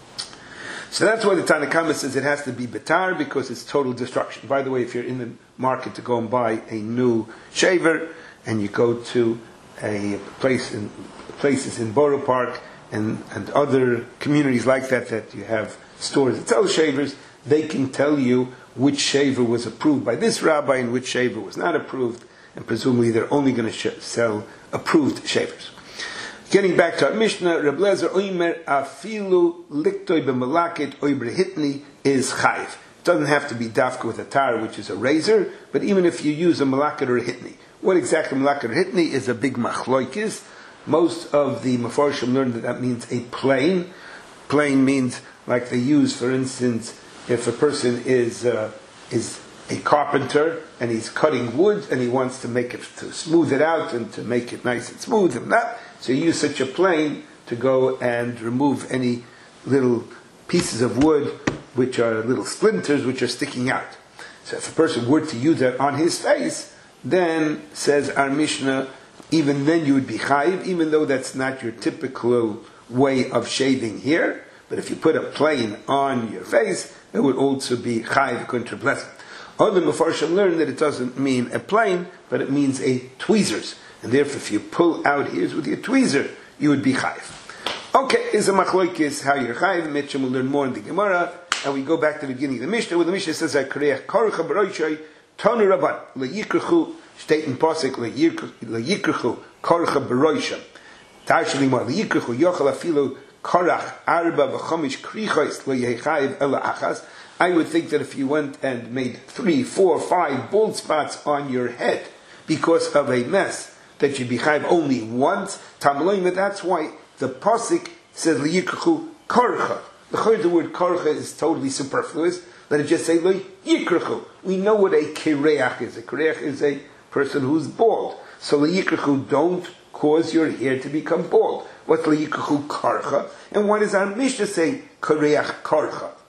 So that's why the Tanakhama says it has to be betar, because it's total destruction. By the way, if you're in the market to go and buy a new shaver, and you go to a place in places in Borough Park, And, and other communities like that, that you have stores that sell shavers, they can tell you which shaver was approved by this rabbi and which shaver was not approved, and presumably they're only going to sh- sell approved shavers. Getting back to our Mishnah, Reb Lezer Oimer afilu liktoi b'malaket oibrehitni is chayv. It doesn't have to be dafka with a tar, which is a razor, but even if you use a malaket or a hitni. What exactly malaket or hitni is a big machloikis. Most of the Mefarshim learned that that means a plane. Plane means, like they use, for instance, if a person is uh, is a carpenter and he's cutting wood and he wants to make it, to smooth it out and to make it nice and smooth and that, so you use such a plane to go and remove any little pieces of wood which are little splinters which are sticking out. So if a person were to use that on his face, then, says our Mishnah, even then you would be chayiv, even though that's not your typical way of shaving here. But if you put a plane on your face, it would also be chayiv according to blessing. Other Mefarshim learn that it doesn't mean a plane, but it means a tweezers. And therefore, if you pull out hairs with your tweezer, you would be chayiv. Okay, is a machloikis how you're chayiv. Mitchum will learn more in the Gemara. And we go back to the beginning of the Mishnah, where the Mishnah says, "Akreach korcha b'roishay tonu rabban le'yikrechu." State in Pasuk le'yikrechu korcha b'roishem. Tarsheli ma le'yikrechu yochel afilu korach arba v'chomish krichos le'yechayiv ela achas. I would think that if you went and made three, four, five bald spots on your head because of a mess, that you'd be chayiv only once. Tamaloim, that's why the Pasuk says le'yikrechu korcha. The word korcha is totally superfluous. Let it just say lo yikrechu. We know what a kireach is. A kireach is a person who's bald. So lo yikrechu, don't cause your hair to become bald. What's lo yikrechu karcha? And why does our Mishnah say kireach karcha?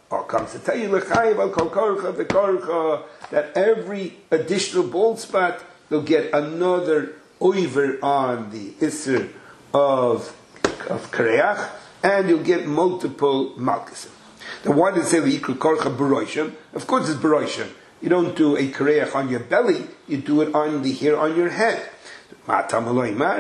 or comes to tell you l'chayiv al kol korcha v'korcha, that every additional bald spot they'll get another oiver on the isser of of kareach, and you'll get multiple malkusim. Now, why did it say l'yikru korcha b'roishim? Of course, it's b'roishim. You don't do a kareach on your belly; you do it on the hair on your head. That's the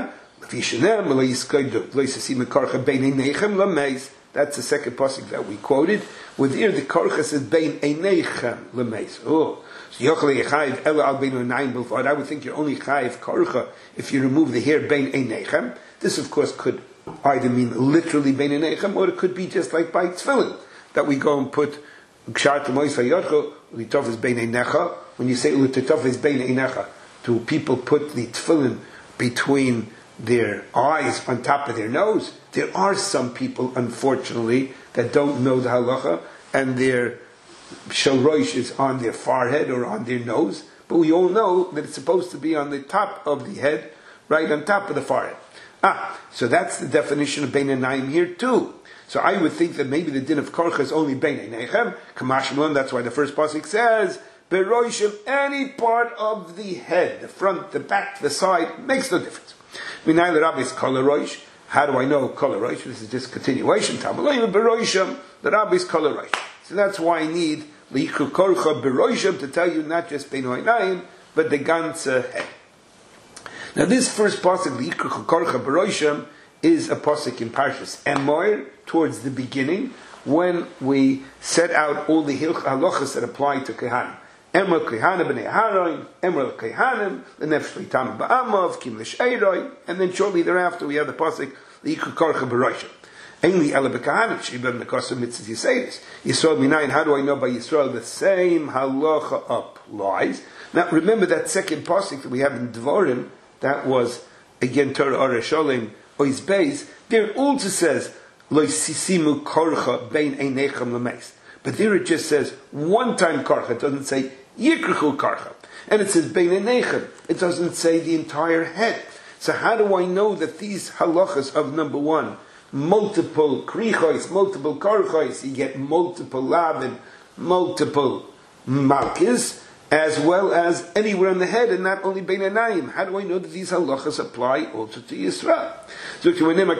second pasuk that we quoted. With here, the korcha says bein einechem lemeis. Oh, so yochel yechayiv ela al bein einayim b'lvad. I would think you're only chayiv korcha if you remove the hair bein einechem. This, of course, could either mean literally bein einechem, or it could be just like by tefillin that we go and put kshat mois hayotcho litov is bein einecha. When you say litov is bein einecha, do people put the tefillin between their eyes on top of their nose? There are some people, unfortunately, that don't know the halacha, and their shalroish is on their forehead or on their nose. But we all know that it's supposed to be on the top of the head, right on top of the forehead. Ah, so that's the definition of bein einayim here too. So I would think that maybe the din of korcha is only bein einechem. Kamashmalon, that's why the first pasuk says, beroishim, any part of the head, the front, the back, the side, makes no difference. Minay l'Rabbi is kol haroish. How do I know kol haroish? This is just continuation. Tamalayim beroishim, the Rabbi is kol haroish. So that's why I need l'yikru korcha beroishim to tell you not just bein einayim, but the ganze head. Now this first pasuk, l'yikru korcha beroishim, is a pasuk in Parshas Emor, towards the beginning, when we set out all the halachas that apply to kehanim. Emor kehanim b'nei Aharon, Emor kehanim, the nefesh leitam ba'amav, kim l'sheiroi, and then shortly thereafter we have the pasuk l'yikru korcha beroishim. Ainly ela b'kehanim shibam nekosem mitzvah yisayis. Yisrael minayin. How do I know by Yisrael the same halacha applies? Now remember that second pasuk that we have in Dvorim, that was again Torah Oresholim Ois Beis. There it also says lo sisimu korcha bein einechem lemeis. But there it just says one time karcha. It doesn't say yikruchu karcha. And it says bein einechem. It doesn't say the entire head. So how do I know that these halachas of number one, multiple krichos, multiple karchos, you get multiple labin, multiple malkis, as well as anywhere on the head, and not only bein einayim? How do I know that these halachas apply also to Yisrael? So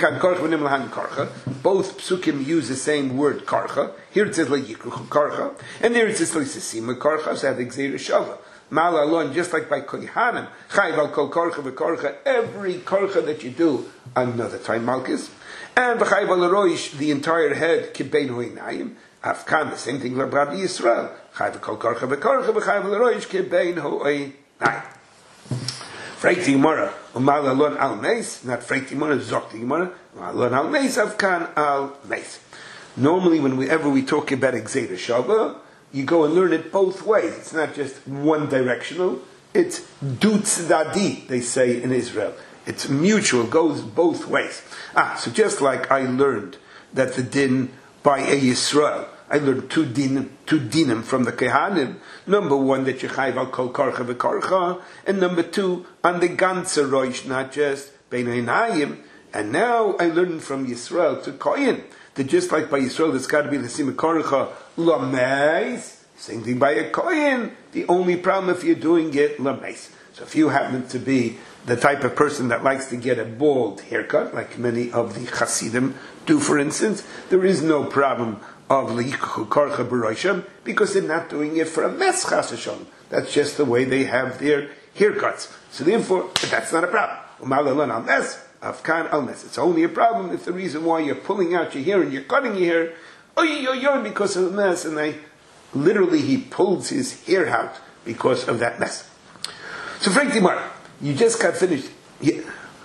both psukim use the same word karcha. Here it says like yikruch karcha, and there it says like sisima karcha. So I have the gzeira shava. Malalon, just like by kohanim, chayv al kol karcha v'karcha. Every karcha that you do, another time malchus, and v'chayv al roish, the entire head kibein hoinayim. Afkan, the same thing like Rabbi Yisrael. Chayv kol karcha v'karcha v'chayv al roish kibein hoinayim. Freiti Gemara, umal alon al meis, not freiti Gemara, zokti Gemara, alon al meis, avkan al meis. Normally, whenever we talk about Gzeira Shava, you go and learn it both ways. It's not just one directional. It's du tzadadi, they say in Israel. It's mutual, goes both ways. Ah, so just like I learned that the din by a Yisrael, I learned two din, two dinim from the Kehanim. Number one, that you chayv al kol karcha v'karcha, and number two, on the ganze roish, not just bein einayim. And now I learned from Yisrael to Koyin, that just like by Yisrael, there's got to be the sima karcha lameis. Same thing by a Koyin. The only problem if you're doing it lameis. So if you happen to be the type of person that likes to get a bald haircut, like many of the Hasidim do, for instance, there is no problem of l'yikchu karcha b'roishim, because they're not doing it for a mes chas v'sholom. That's just the way they have their haircuts. So therefore, that's not a problem. Umal alon al mes, afkan al mes. It's only a problem if the reason why you're pulling out your hair and you're cutting your hair, oh, you're, you're because of the mess, and they literally he pulls his hair out because of that mess. So, Frank Timar, you just got finished. Yeah.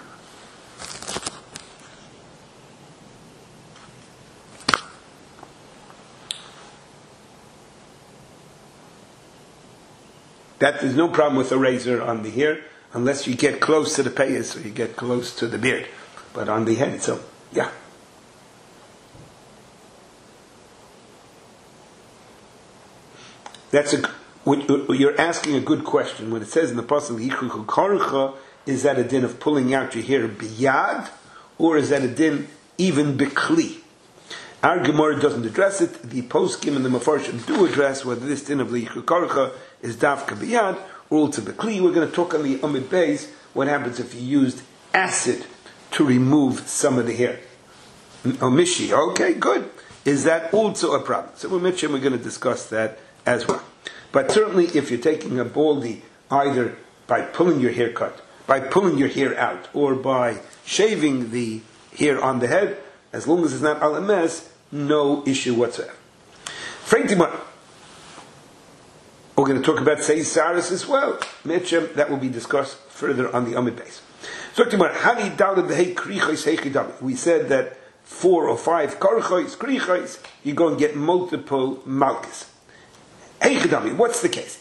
That there's no problem with a razor on the hair, unless you get close to the payas or you get close to the beard. But on the head, so, yeah. That's a, you're asking a good question. When it says in the Pasuk, Yichuchu Karcha, is that a din of pulling out your hair biyad, or is that a din even bikli? Our Gemara doesn't address it. The poskim and the mafarshim do address whether this din of liichu karcha is dafka biyad or ulta bekli. We're going to talk on the Amid Beis what happens if you used acid to remove some of the hair. Oh, mishi. Okay, good. Is that also a problem? So we're mentioning we're going to discuss that as well. But certainly if you're taking a baldy either by pulling your hair cut, by pulling your hair out, or by shaving the hair on the head, as long as it's not al emes, no issue whatsoever. We're going to talk about Seis Saris as well. That will be discussed further on the Amid Beis. We said that four or five karchois, krichois, you go and get multiple malchus. What's the case?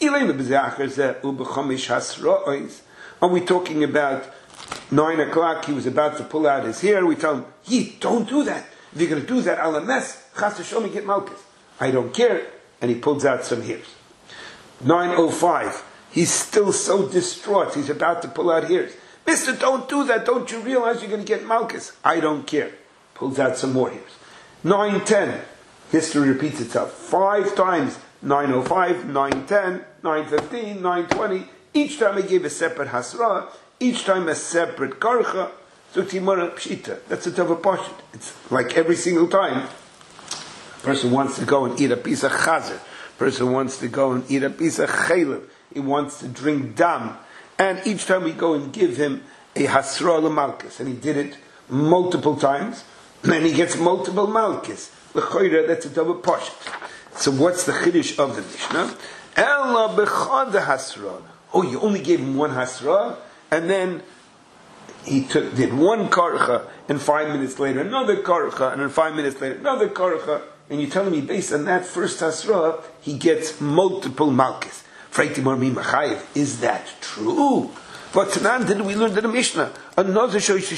Are we talking about nine o'clock, he was about to pull out his hair, we tell him, Ye, don't do that. If you're going to do that, I'll mess, chas v'sholom, get malchus. I don't care. And he pulls out some hairs. nine oh five, he's still so distraught, he's about to pull out hairs. Mister, don't do that, don't you realize you're going to get malchus? I don't care. Pulls out some more hairs. nine ten, history repeats itself. Five times, nine oh five, nine ten, nine fifteen, nine twenty, each time he gave a separate hasra, each time a separate karcha. So timara pshita, that's a tava pashit. It's like every single time, a person wants to go and eat a piece of chazer, person wants to go and eat a piece of chaylev, he wants to drink dam, and each time we go and give him a hasra l'malchus, and he did it multiple times, and he gets multiple malchus. L'choira, that's a tava pashit. So what's the chiddush of the Mishnah? Ella b'chad hasra. Oh, you only gave him one hasra, and then he took, did one karcha, and five minutes later another karcha, and then five minutes later another karcha, and you're telling me based on that first hasra, he gets multiple malchus. Is that true? But Tanan, did we learn in the Mishnah? A nazir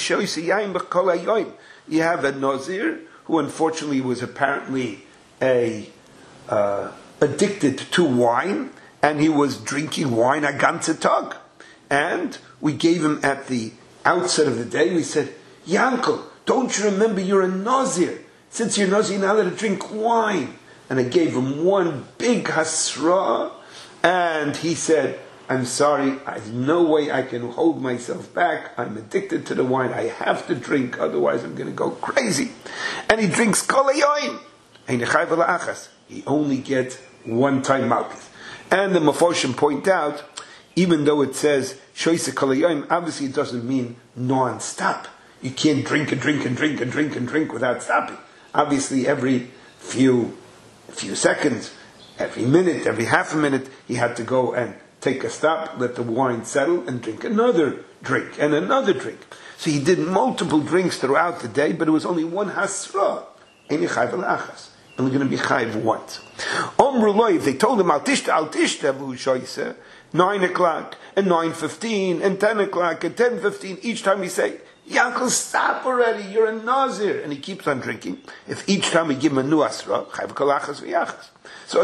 you have a nazir who unfortunately was apparently a uh, addicted to wine, and he was drinking wine a ganze tag. And we gave him at the outset of the day, we said, Yankel, don't you remember you're a nazir? Since you're a nazir, you're not allowed to drink wine. And I gave him one big hasra, and he said, I'm sorry, there's no way I can hold myself back. I'm addicted to the wine. I have to drink, otherwise I'm going to go crazy. And he drinks kol hayoim. He only gets one time malchus. And the Mefarshim point out, even though it says shoyse kol hayoim, obviously it doesn't mean non-stop. You can't drink and drink and drink and drink and drink without stopping. Obviously every few few seconds, every minute, every half a minute, he had to go and take a stop, let the wine settle, and drink another drink, and another drink. So he did multiple drinks throughout the day, but it was only one hasra. Only going to be chayv once. If they told him, al tishta, al tishta, v'hu nine o'clock, and nine fifteen, and ten o'clock, and ten fifteen, each time he say, Yankel, stop already, you're a nazir. And he keeps on drinking. If each time we give him a new asra, chayv kolachas v'yachas. So,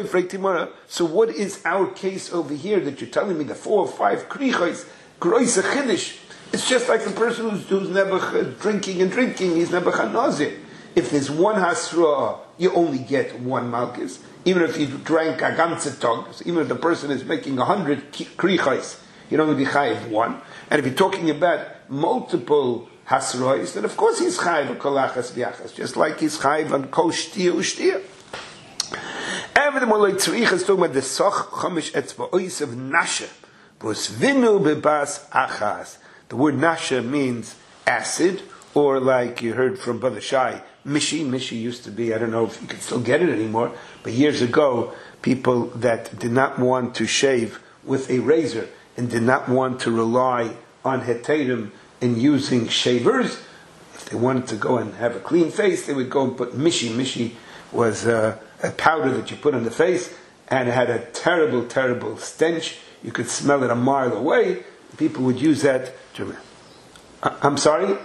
so what is our case over here that you're telling me the four or five krichos, groise chiddush? It's just like the person who's, who's never drinking and drinking, he's never nazir. If there's one hasra, you only get one malchus. Even if you drank a ganze tog, so even if the person is making a hundred krichos, you'd only be chayiv one. And if you're talking about multiple hasrois, then of course he's chayiv on kolachas v'yachas, just like he's chayiv on kol shtia u'shtia. Everything more like tzrich is talking about the soch chomish etzva'ois of nasha, bus vinu bebas achas. The word nasha means acid, or like you heard from Brother Shai, mishi. Mishi used to be, I don't know if you can still get it anymore, but years ago, people that did not want to shave with a razor and did not want to rely on heterim in using shavers, if they wanted to go and have a clean face, they would go and put mishi. Mishi was uh, a powder that you put on the face, and it had a terrible, terrible stench. You could smell it a mile away. People would use that to... I'm sorry?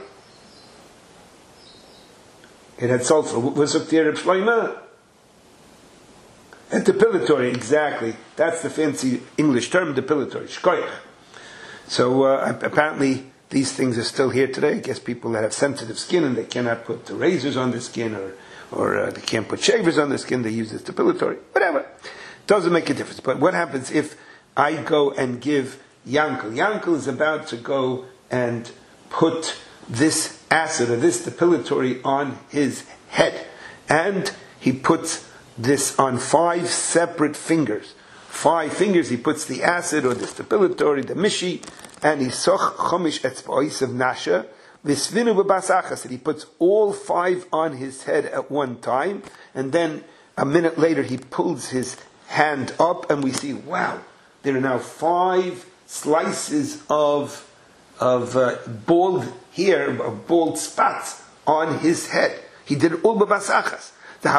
It had sulfur. Was it the Reb Shloimeh? And depilatory, exactly. That's the fancy English term, depilatory. Shkoyach. So uh, apparently these things are still here today. I guess people that have sensitive skin and they cannot put the razors on their skin or or uh, they can't put shavers on their skin, they use this depilatory, whatever. Doesn't make a difference. But what happens if I go and give Yankel? Yankel is about to go and put this acid or this depilatory on his head. And he puts this on five separate fingers. Five fingers, he puts the acid or the depilatory, the mishi, and he soch chomish etzba'is of nasha, visvinu b'basachas, and he puts all five on his head at one time, and then a minute later he pulls his hand up, and we see, wow, there are now five slices of of uh, bald hair, of bald spots on his head. He did it all b'basachas.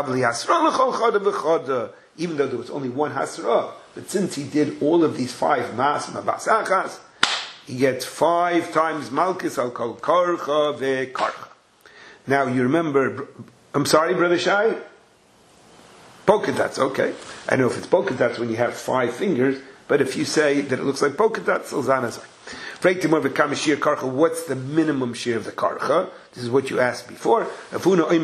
Even though there was only one hasra, but since he did all of these five mas b'basachas, he gets five times malchus al kol karcha ve'karcha. Now you remember, I'm sorry, Brother Shai? Polka dots, okay. I know if it's polka dots when you have five fingers, but if you say that it looks like polka dots, Zalzanazai. What's the minimum share of the karcha? This is what you asked before. As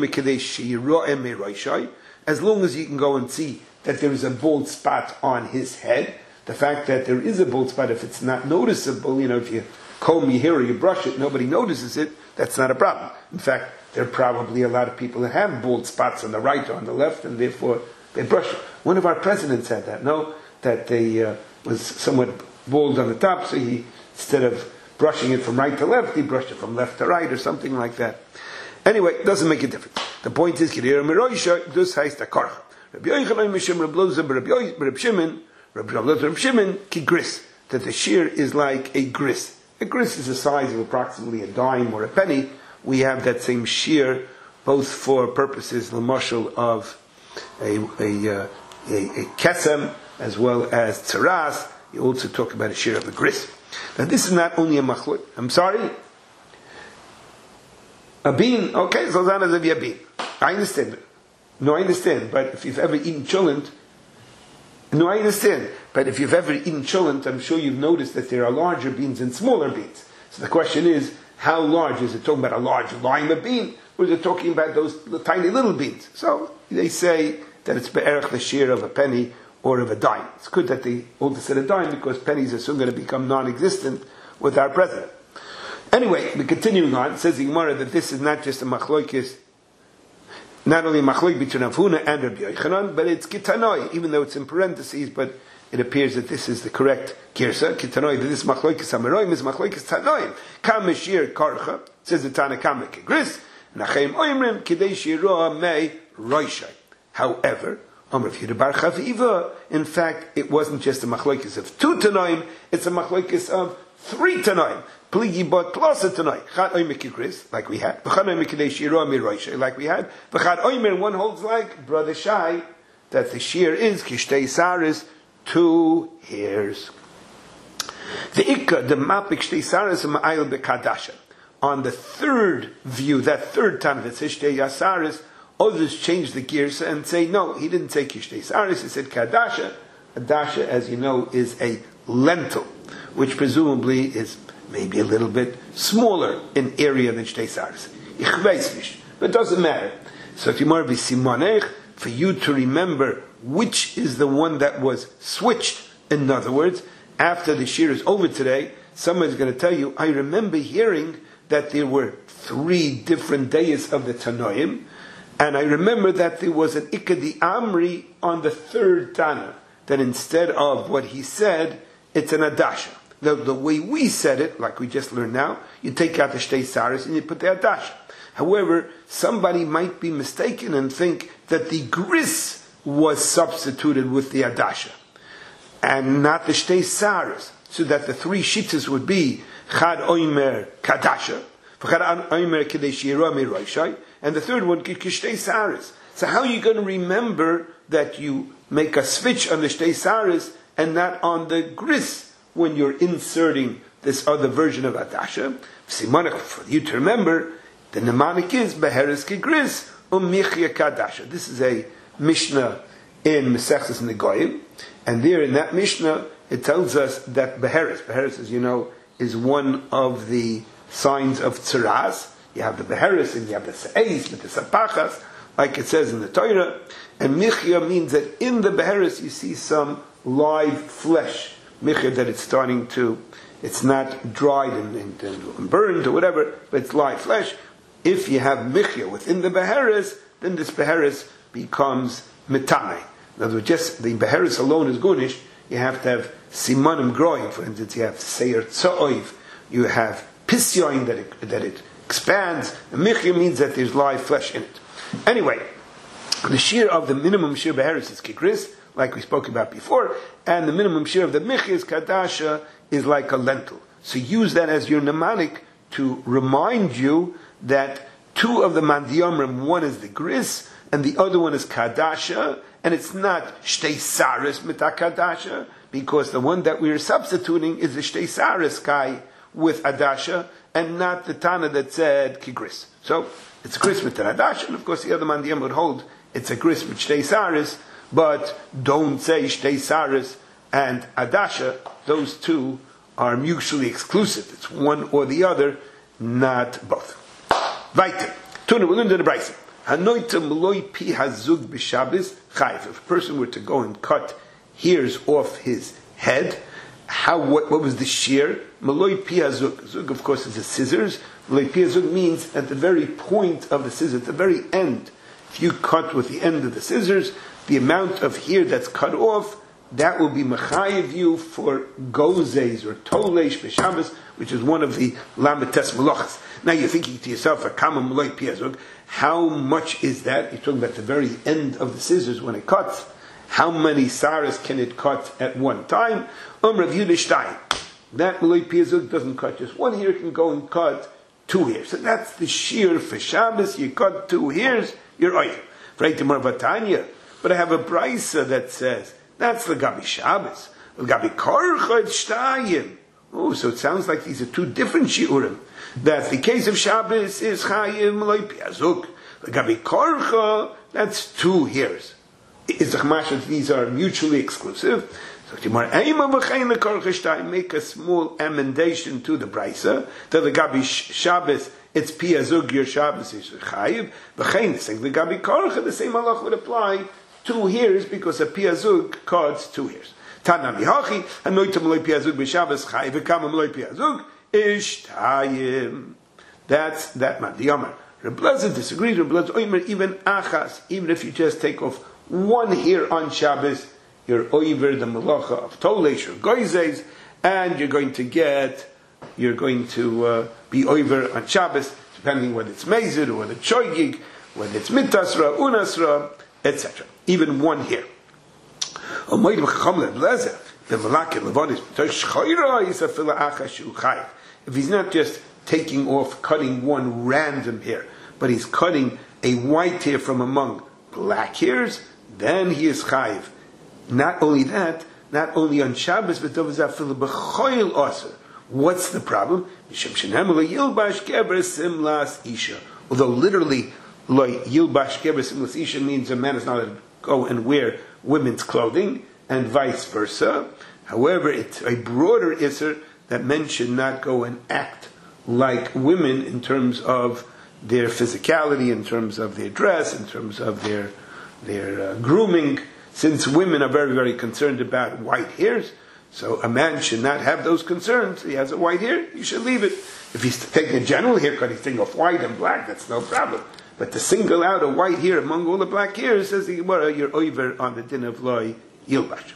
long as you can go and see that there is a bald spot on his head, the fact that there is a bald spot, if it's not noticeable, you know, if you comb your hair or you brush it, nobody notices it, that's not a problem. In fact, there are probably a lot of people that have bald spots on the right or on the left, and therefore they brush it. One of our presidents had that, no? That they uh, was somewhat bald on the top, so he, instead of brushing it from right to left, he brushed it from left to right or something like that. Anyway, it doesn't make a difference. The point is, Kirira Miroisha, dus heißt der Karcha. Rabbi Yochanan Mishim Rabbi Loza, Rabbi Shimon, Rabbi Loza, Rabbi Shimon, ki gris, that the shear is like a gris. A gris is the size of approximately a dime or a penny. We have that same shear, both for purposes, the marshal of a, a, uh, a, a kesem, as well as tzaras. You also talk about a shear of a gris. Now this is not only a machlok. I'm sorry? A bean, okay, so that is a bean. I understand. No, I understand. But if you've ever eaten cholent, no, I understand. But if you've ever eaten cholent, I'm sure you've noticed that there are larger beans and smaller beans. So the question is, how large? Is it talking about a large lima bean, or is it talking about those tiny little beans? So they say that it's be'erach the shear of a penny or of a dime. It's good that they also said a dime, because pennies are soon going to become non-existent with our president. Anyway, we're continuing on. It says the Gemara that this is not just a machlokes, not only a machlok between Rav Huna and Rabbi Yochanan, but it's kitanoi, even though it's in parentheses, but it appears that this is the correct girsa. Kitanoi, that this machlokes amaroim is machlokes tanoim. Kam meshir karcha, says the Tana Kam kegris, nachem oimrim kidei shiroa mei roishai. However, Amr Yehuda bar Chaviva, in fact, it wasn't just a machlokes of two tanoim, it's a machlokes of three tanoim. Pligi bot plus a tanoim. Chad oimer kigris, like we had. V'chad oimer kidei shiroa mei roishai, like we had. V'chad oimer, one holds like Brother Shai, that the shear is kishtei saris, two hairs. The ikka, the mapik shtei saris ma'ayil bekadasha. On the third view, that third time that says shtei yasaris, others change the gears and say, no, he didn't say kishtei saris, he said kadasha. Kadasha, as you know, is a lentil, which presumably is maybe a little bit smaller in area than shtei saris. Ich weiß nicht, but it doesn't matter. So if you want to be simonech, for you to remember which is the one that was switched. In other words, after the shir is over today, someone is going to tell you, I remember hearing that there were three different days of the Tanoim, and I remember that there was an Ikadi Amri on the third Tana, that instead of what he said, it's an Adasha. The, the way we said it, like we just learned now, you take out the Shtei Saris and you put the Adasha. However, somebody might be mistaken and think that the Gris was substituted with the Adasha, and not the Shtei Saris, so that the three shittas would be Chad Oimer Kadasha, Chad Oimer Kedei Shira Miroishai, and the third one Kishtei Saris. So how are you going to remember that you make a switch on the Shtei Saris and not on the Gris when you're inserting this other version of Adasha? Simonach, for you to remember, the mnemonic is Beheres Kigris Umichya Kadasha. This is a Mishnah in Mesechus Negoyim, and there in that Mishnah it tells us that Beheres, Beheres, as you know, is one of the signs of Tzaras. You have the Beheres and you have the Se'ez, but the Sapachas, like it says in the Torah. And michya means that in the beheres you see some live flesh. Michya, that it's starting to, it's not dried and, and, and burned or whatever, but it's live flesh. If you have michya within the beheres, then this beheres becomes mitame. In other words, just the beheres alone is gunish. You have to have simanim growing. For instance, you have seir tzo'oiv. You have pisyoin, that it, that it expands. And michya means that there's live flesh in it. Anyway, the shear of the minimum shear beheres is kikris, like we spoke about before, and the minimum shear of the michya is kadasha, is like a lentil. So use that as your mnemonic to remind you that two of the mandiyomrim, one is the gris, and the other one is kadasha, and it's not shtei saris mitakadasha, because the one that we are substituting is the shtei saris guy with adasha, and not the Tana that said kigris. So it's gris with adasha, and of course the other mandiyom would hold it's a gris with shtei saris, but don't say shtei saris and adasha. Those two are mutually exclusive. It's one or the other, not both. Weiter. Tuna, we're going to do the brayso. Hanoita meloi pi hazug b'Shabbos chayiv. If a person were to go and cut hairs off his head, how what, what was the shear? Meloi pi hazug. Zug, of course, is the scissors. Meloi pi hazug means at the very point of the scissors, at the very end. If you cut with the end of the scissors, the amount of hair that's cut off, that will be mechayiv you for gozes or tolesh b'Shabbos, which is one of the lametes melachas. Now you're thinking to yourself, a kama meloi pi hazug, how much is that? You're talking about the very end of the scissors when it cuts. How many saras can it cut at one time? Um Rav Yehuda Shtayim. That meloi pi hazug doesn't cut just one hair, it can go and cut two hairs. So that's the shear for Shabbos. You cut two hairs, you're over. But I have a brayso that says that's the Gabi Shabbos. The Gabi Korcha Shtayim. Oh, so it sounds like these are two different shiurim. That the case of Shabbos is Chayim Meloi Pi Hazug. The Gabi Korcha, that's two hairs. Is the Chamash that these are mutually exclusive? So Timar make a small amendation to the brayso that the Gabi Shabbos it's Pi Hazug, your Shabbos is Chayiv. V'chein, saying the Gabi Korcha, the same halach would apply two hairs because a Pi Hazug cuts two hairs. Tana mihachi, hanoita meloi Pi Hazug b'Shabbos Chayiv, v'kama meloi Pi Hazug ishtayim. That's that man. The Yomar. Reb Lezer disagrees. Reb Lezer oimer even achas, even if you just take off one hair on Shabbos, you're over the malacha of tolesh or goizes, and you're going to get, you're going to uh, be over on Shabbos, depending whether it's mezid or whether it's shoygig, whether it's mitasra, unasra, et cetera. Even one hair. If he's not just taking off, cutting one random hair, but he's cutting a white hair from among black hairs, then he is chayiv. Not only that, not only on Shabbos, but what's the problem? Although literally, yilbash kever simlas isha means a man is not allowed to go and wear women's clothing, and vice versa. However, it's a broader isser that men should not go and act like women in terms of their physicality, in terms of their dress, in terms of their their uh, grooming. Since women are very, very concerned about white hairs, so a man should not have those concerns. He has a white hair, you should leave it. If he's taking a general haircut, he's taking off white and black, that's no problem. But to single out a white hair among all the black hairs, says the Gemara, you're over on the din of loy yilbash.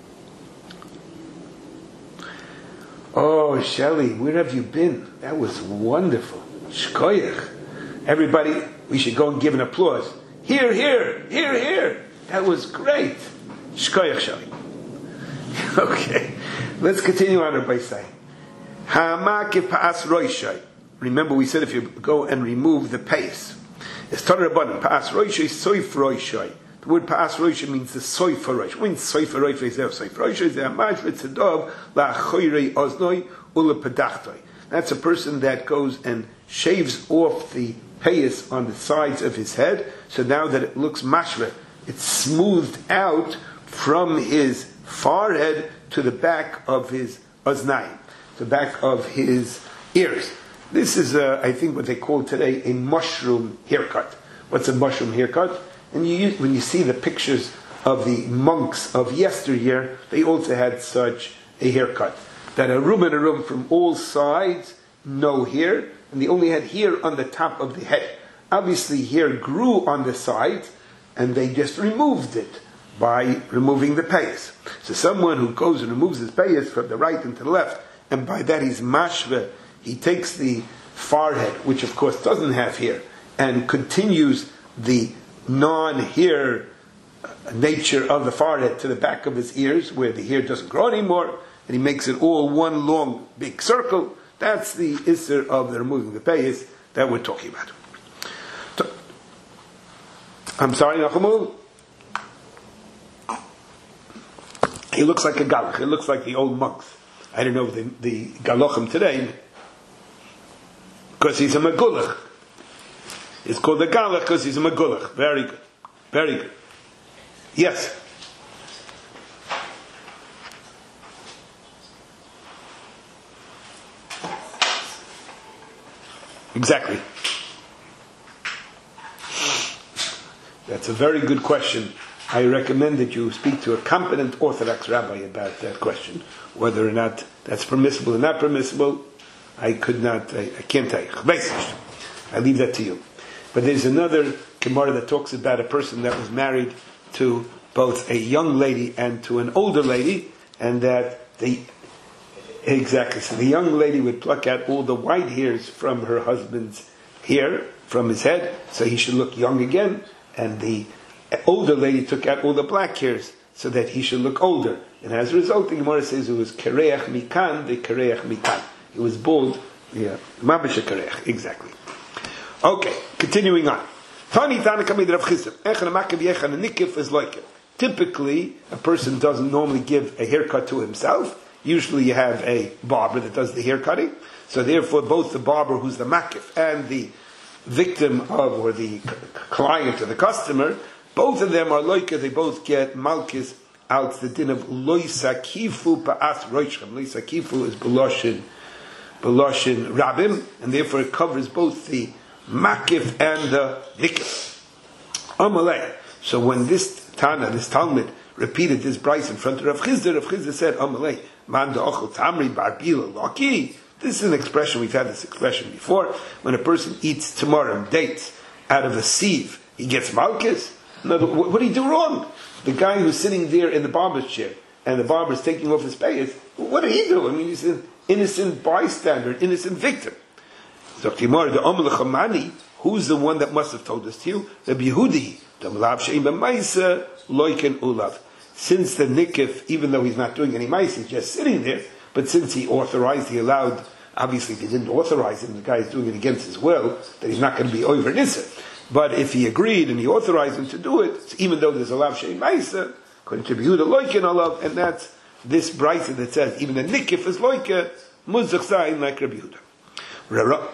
Oh, Shelley, where have you been? That was wonderful. Shkoyach. Everybody, we should go and give an applause. Here, here, here, here. That was great. Shkoyach, Shelley. Okay, let's continue on by saying, Ha'amake pa'as roishai. Remember, we said if you go and remove the pace, it's Torah Rabbanan. Pa'as roishai, soif roishai. The word pa'as roishai means the soif roishai. What means soif roishai? Is there soif roishai? Is there a mashvet tzedov la'achoyrei oznoi u'lepedachtoi? That's a person that goes and shaves off the payas on the sides of his head, so now that it looks mashvet, it's smoothed out from his forehead to the back of his oznayim, the back of his ears. This is, uh, I think, what they call today a mushroom haircut, what's a mushroom haircut? And you, when you see the pictures of the monks of yesteryear, they also had such a haircut. That a room and a room from all sides, no hair, and they only had hair on the top of the head. Obviously hair grew on the sides, and they just removed it by removing the payas. So someone who goes and removes his payas from the right and to the left, and by that he's mashve, he takes the forehead, which of course doesn't have hair, and continues the non-hair nature of the forehead to the back of his ears, where the hair doesn't grow anymore, and he makes it all one long big circle. That's the isser of the removing the payas that we're talking about. I'm sorry, Nachamul. He looks like a galach. He looks like the old monks. I don't know the, the galachim today, because he's a megulach. It's called a galach because he's a megulach. Very good. Very good. Yes. Exactly. That's a very good question. I recommend that you speak to a competent Orthodox rabbi about that question. Whether or not that's permissible or not permissible, I could not, I, I can't tell you. I leave that to you. But there's another Gemara that talks about a person that was married to both a young lady and to an older lady, and that the exactly so the young lady would pluck out all the white hairs from her husband's hair, from his head, so he should look young again, and the older lady took out all the black hairs so that he should look older. And as a result, the Gemara says it was kereach mikan, the kereach mikan. He was bald, yeah, mabesha kereach, exactly. Okay, continuing on. Tani Tanakami Rav Chisda. Echan Makav Yechan Nikif is like it. Typically, a person doesn't normally give a haircut to himself. Usually you have a barber that does the haircutting. So therefore, both the barber who's the makif and the victim of, or the client or the customer, both of them are loika, they both get malkis out the din of loisakifu pa'as roishchem. Loisakifu is beloshin, beloshin rabim, and therefore it covers both the makif and the nikif. Amalei. So when this Tana, this Talmud, repeated this Bryce in front of Rav Chisda, Rav Chisda said, Amalei, man da'ochel tamri barbila laki. This is an expression, we've had this expression before. When a person eats tamarim, dates, out of a sieve, he gets malchus. No, what did he do wrong? The guy who's sitting there in the barber's chair, and the barber's taking off his payas, what did he do? I mean, he's an innocent bystander, an innocent victim. So, Timor, the Omer Lechamani, who's the one that must have told this to you? The Yehudi, the Malav Shein B'Maisa, Loiken Ulav. Since the Nikif, even though he's not doing any mice, he's just sitting there, but since he authorized, he allowed, obviously if he didn't authorize him, the guy is doing it against his will, that he's not going to be over Nissa. But if he agreed and he authorized him to do it, even though there's a Lav Shein Maisa, according to Yehuda Loiken Olav, and that's this Brisa that says, even the Nikif is Loike, Muzach Zayin like Rabbi Yehuda. Rara.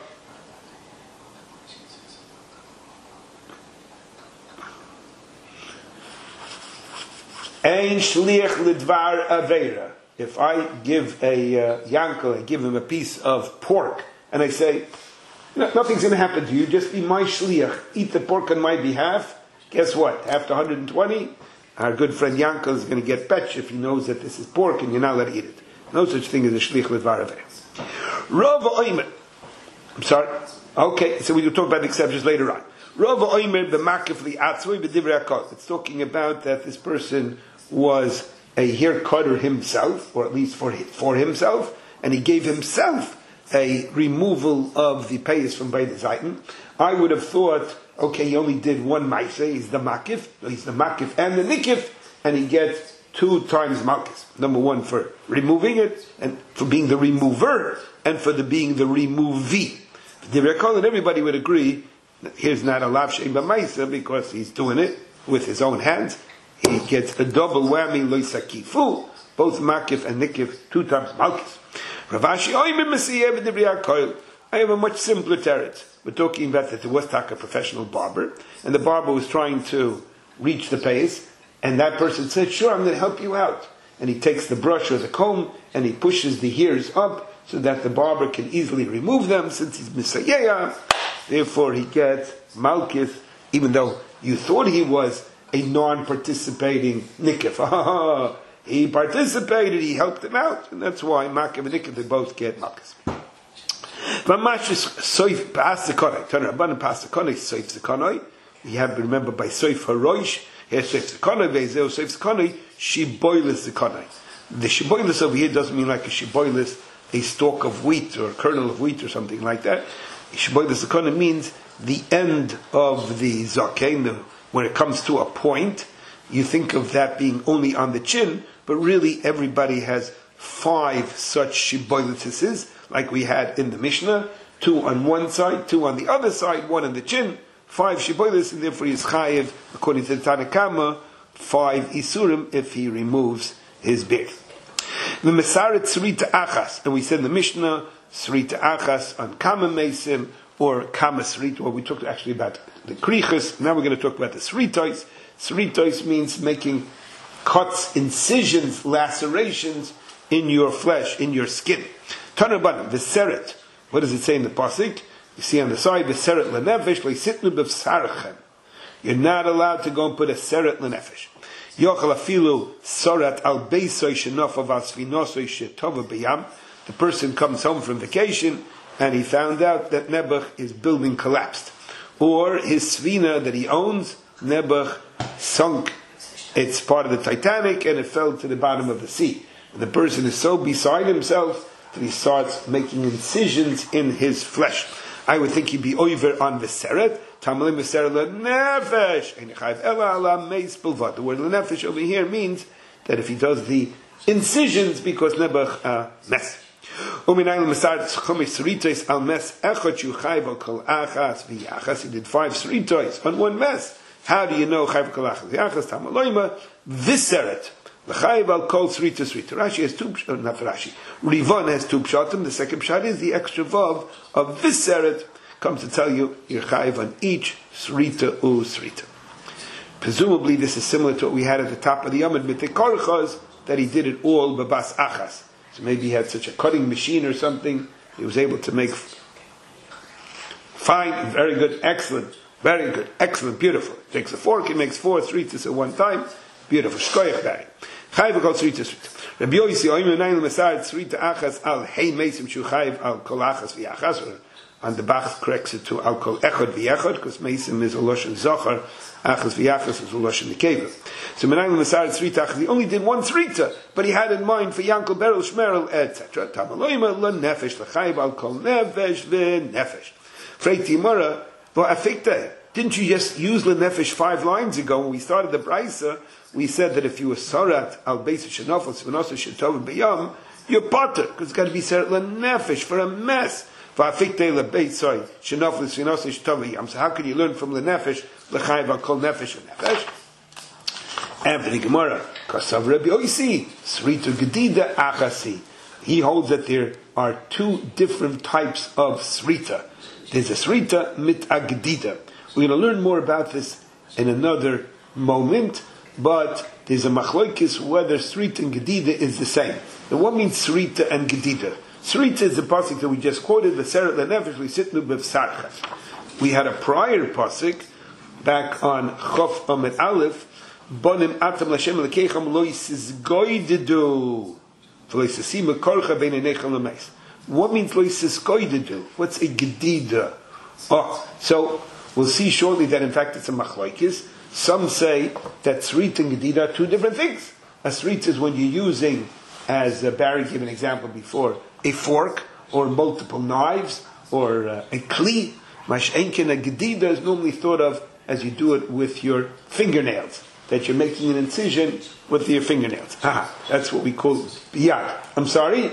Ein shliach lidvar aveira. If I give a uh, yankel, I give him a piece of pork, and I say, no, nothing's going to happen to you, just be my shliach, eat the pork on my behalf. Guess what? After one hundred twenty, our good friend Yankel is going to get betch if he knows that this is pork and you're not allowed to eat it. No such thing as a shliach lidvar aveira. Rav Oimer. I'm sorry. Okay, so we will talk about the exceptions later on. Rav Oimer b'makif li'atzvoi b'divrei hakol. It's talking about that this person was a hair cutter himself, or at least for for himself, and he gave himself a removal of the payas from Beis Zaytin. I would have thought, okay, he only did one ma'aseh, he's the makif, he's the makif and the nikif, and he gets two times malchus. Number one for removing it, and for being the remover, and for the being the removee. The Rekol and everybody would agree, here's not a lav shein b'maisa, because he's doing it with his own hands. He gets a double whammy, loisakifu, both makif and nikif, two times malchus. Ravashi, I have a much simpler teretz. We're talking about that there was a professional barber, and the barber was trying to reach the pace, and that person said, sure, I'm going to help you out. And he takes the brush or the comb, and he pushes the hairs up, so that the barber can easily remove them, since he's misayeya. Therefore, he gets malchus even though you thought he was a non-participating nikif. He participated, he helped him out, and that's why Makav and nikif, they both get makas. We have to remember by Soif HaRoish, here Soif Zekonai, Vezeo Soif Zekonai, Shiboilis Zekonai. The Shiboilis over here doesn't mean like a Shiboilis, a stalk of wheat or a kernel of wheat or something like that. Shiboilis Zekonai means the end of the Zaken, when it comes to a point. You think of that being only on the chin, but really everybody has five such Shiboilises, like we had in the Mishnah, two on one side, two on the other side, one on the chin, five Shiboilis, and therefore he is chayiv, according to the Tanakama, five Isurim if he removes his beard. The Mesaret Srita Achas, and we said in the Mishnah, Srita Achas on Kama Mesim, or Kama Srita, where we talked actually about the Krichas. Now we're going to talk about the Sritois. Sritois means making cuts, incisions, lacerations in your flesh, in your skin. Tanaban, Viseret. What does it say in the pasuk? You see on the side, Viseret lenefesh leisitnu b'vsarchem. You're not allowed to go and put a seret lenefesh. Yochel afilu sorat al beisoy shenofav asvinosoy shetova b'yam. The person comes home from vacation and he found out that Nebuch, his building collapsed, or his svina that he owns, Nebuch, sunk. It's part of the Titanic and it fell to the bottom of the sea. And the person is so beside himself that he starts making incisions in his flesh. I would think he'd be over on the seret. Tamalim v'seret lenefesh. The word lenefesh over here means that if he does the incisions, because Nebuch uh, mess. He did five sritois on one mess. How do you know chayv kol achas v'achas? Tamaloima v'seret. L'chayv al kol srita srita. Rashi has two, uh, not Rashi. Rivon has two pshatim. The second pshat is the extra vav of v'seret comes to tell you you're chayv on each srita u srita. Presumably this is similar to what we had at the top of the Yamid with the korchos, that he did it all b'bas achas. So maybe he had such a cutting machine or something, he was able to make fine, very good, excellent, very good, excellent, beautiful. He takes a fork, he makes four sritas at one time, beautiful. Shkoyach bari. Chayv kol srita srita. Rabbi Yosi oim l'nayim l'masad srita achas al hei mesim shu chayv al kol achas v'achas. And the Bach corrects it to al kol echad v'echad, because mesim is a loshen zochar, achas v'achas is a loshen nekeva. So Menayim Masar Srita Achas, he only did one Srita, but he had in mind for Yankel Beryl Shmerel, et cetera. Tamaloima le nefesh l'chayv al kol nefesh v'nefesh. Freiti Mara v'afikte. Didn't you just use le nefesh five lines ago when we started the Brisa? We said that if you were sarat al beis shenofel svenosa shetov b'yam, you're potter, because it's got to be sarat le nefesh for a mess. V'afikte le beis sorry shenofel svenosa shetov b'yam. So how can you learn from le nefesh l'chayv al kol nefesh v'nefesh? And the Gemara, Kasav Rabbi Yosi, Srita Gedida Achasi. He holds that there are two different types of Srita. There's a Srita mit Agdida. We're going to learn more about this in another moment, but there's a machloikis whether Srita and Gedida is the same. Now what means Srita and Gedida? Srita is the pasuk that we just quoted, V'seret lenefesh v'sitnu b'vsarchas. We had a prior pasuk back on Chof Amid Aleph, Bonim atam l'Hashem l'keichem lo yisizgoidedu v'lo yisasim korcha bein einechem l'meis. What means lo yisizgoidedu? What's a gedida? Oh, so we'll see shortly that in fact it's a machlokes. Some say that srit and gedida are two different things. A srit is when you're using, as Barry gave an example before, a fork or multiple knives or uh, a kli. Mash'enkin, a gedida is normally thought of as you do it with your fingernails, that you're making an incision with your fingernails. Aha, that's what we call biyad. I'm sorry?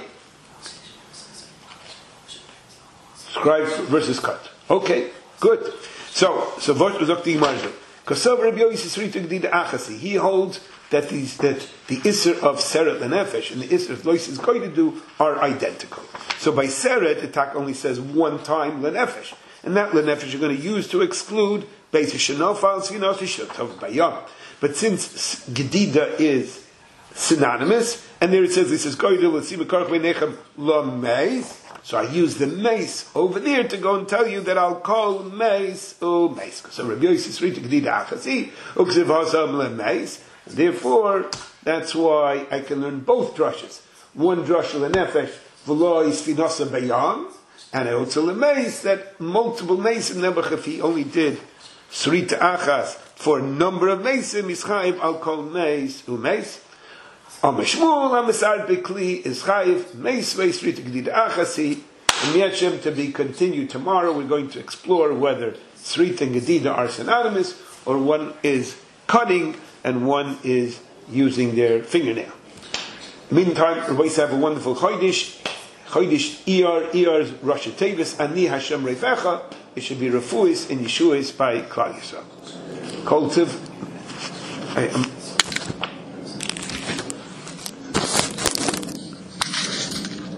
Scribe versus cut. Okay, good. So, so what was Dr. Imarja? Kasav Rabbi Yosi Srita Gedida Achasi. He holds that these that the Isser of Seret Lenefesh and the Isser of Lois is going to do are identical. So by Seret, the Tak only says one time Lenefesh. And that Lenefesh you're going to use to exclude Beis Shenofal, Sinos, Shotov Bayam. But since Gedida is synonymous, and there it says this is Goydel, let's see, Mekarch Beinechem Lameis, So I use the mace over there to go and tell you that I'll call mace u mace. So Rabbi Yossi Srita Gedida Achasi uksiv hasam le mace. Therefore, that's why I can learn both drushes. One drush lenefesh v'lo isfinasa bayan, and I also le mace that multiple mace in Nebuchadnezzar only did Srita Achas for a number of mace in Mischayev. I'll call mace u mace. Amashmul Amasar Bikli is Chayiv Meis Meis Rita Gedida Achasi. And Yetchem to be continued tomorrow. We're going to explore whether Srita and Gedida are synonymous, or one is cutting and one is using their fingernail. Meantime, everybody have a wonderful Chodesh. Chodesh Iyar, Iyar's Rosh Tevis, Ani Hashem Reifecha. It should be Refuis in Yeshua's by Klal Yisrael. Kol Tiv.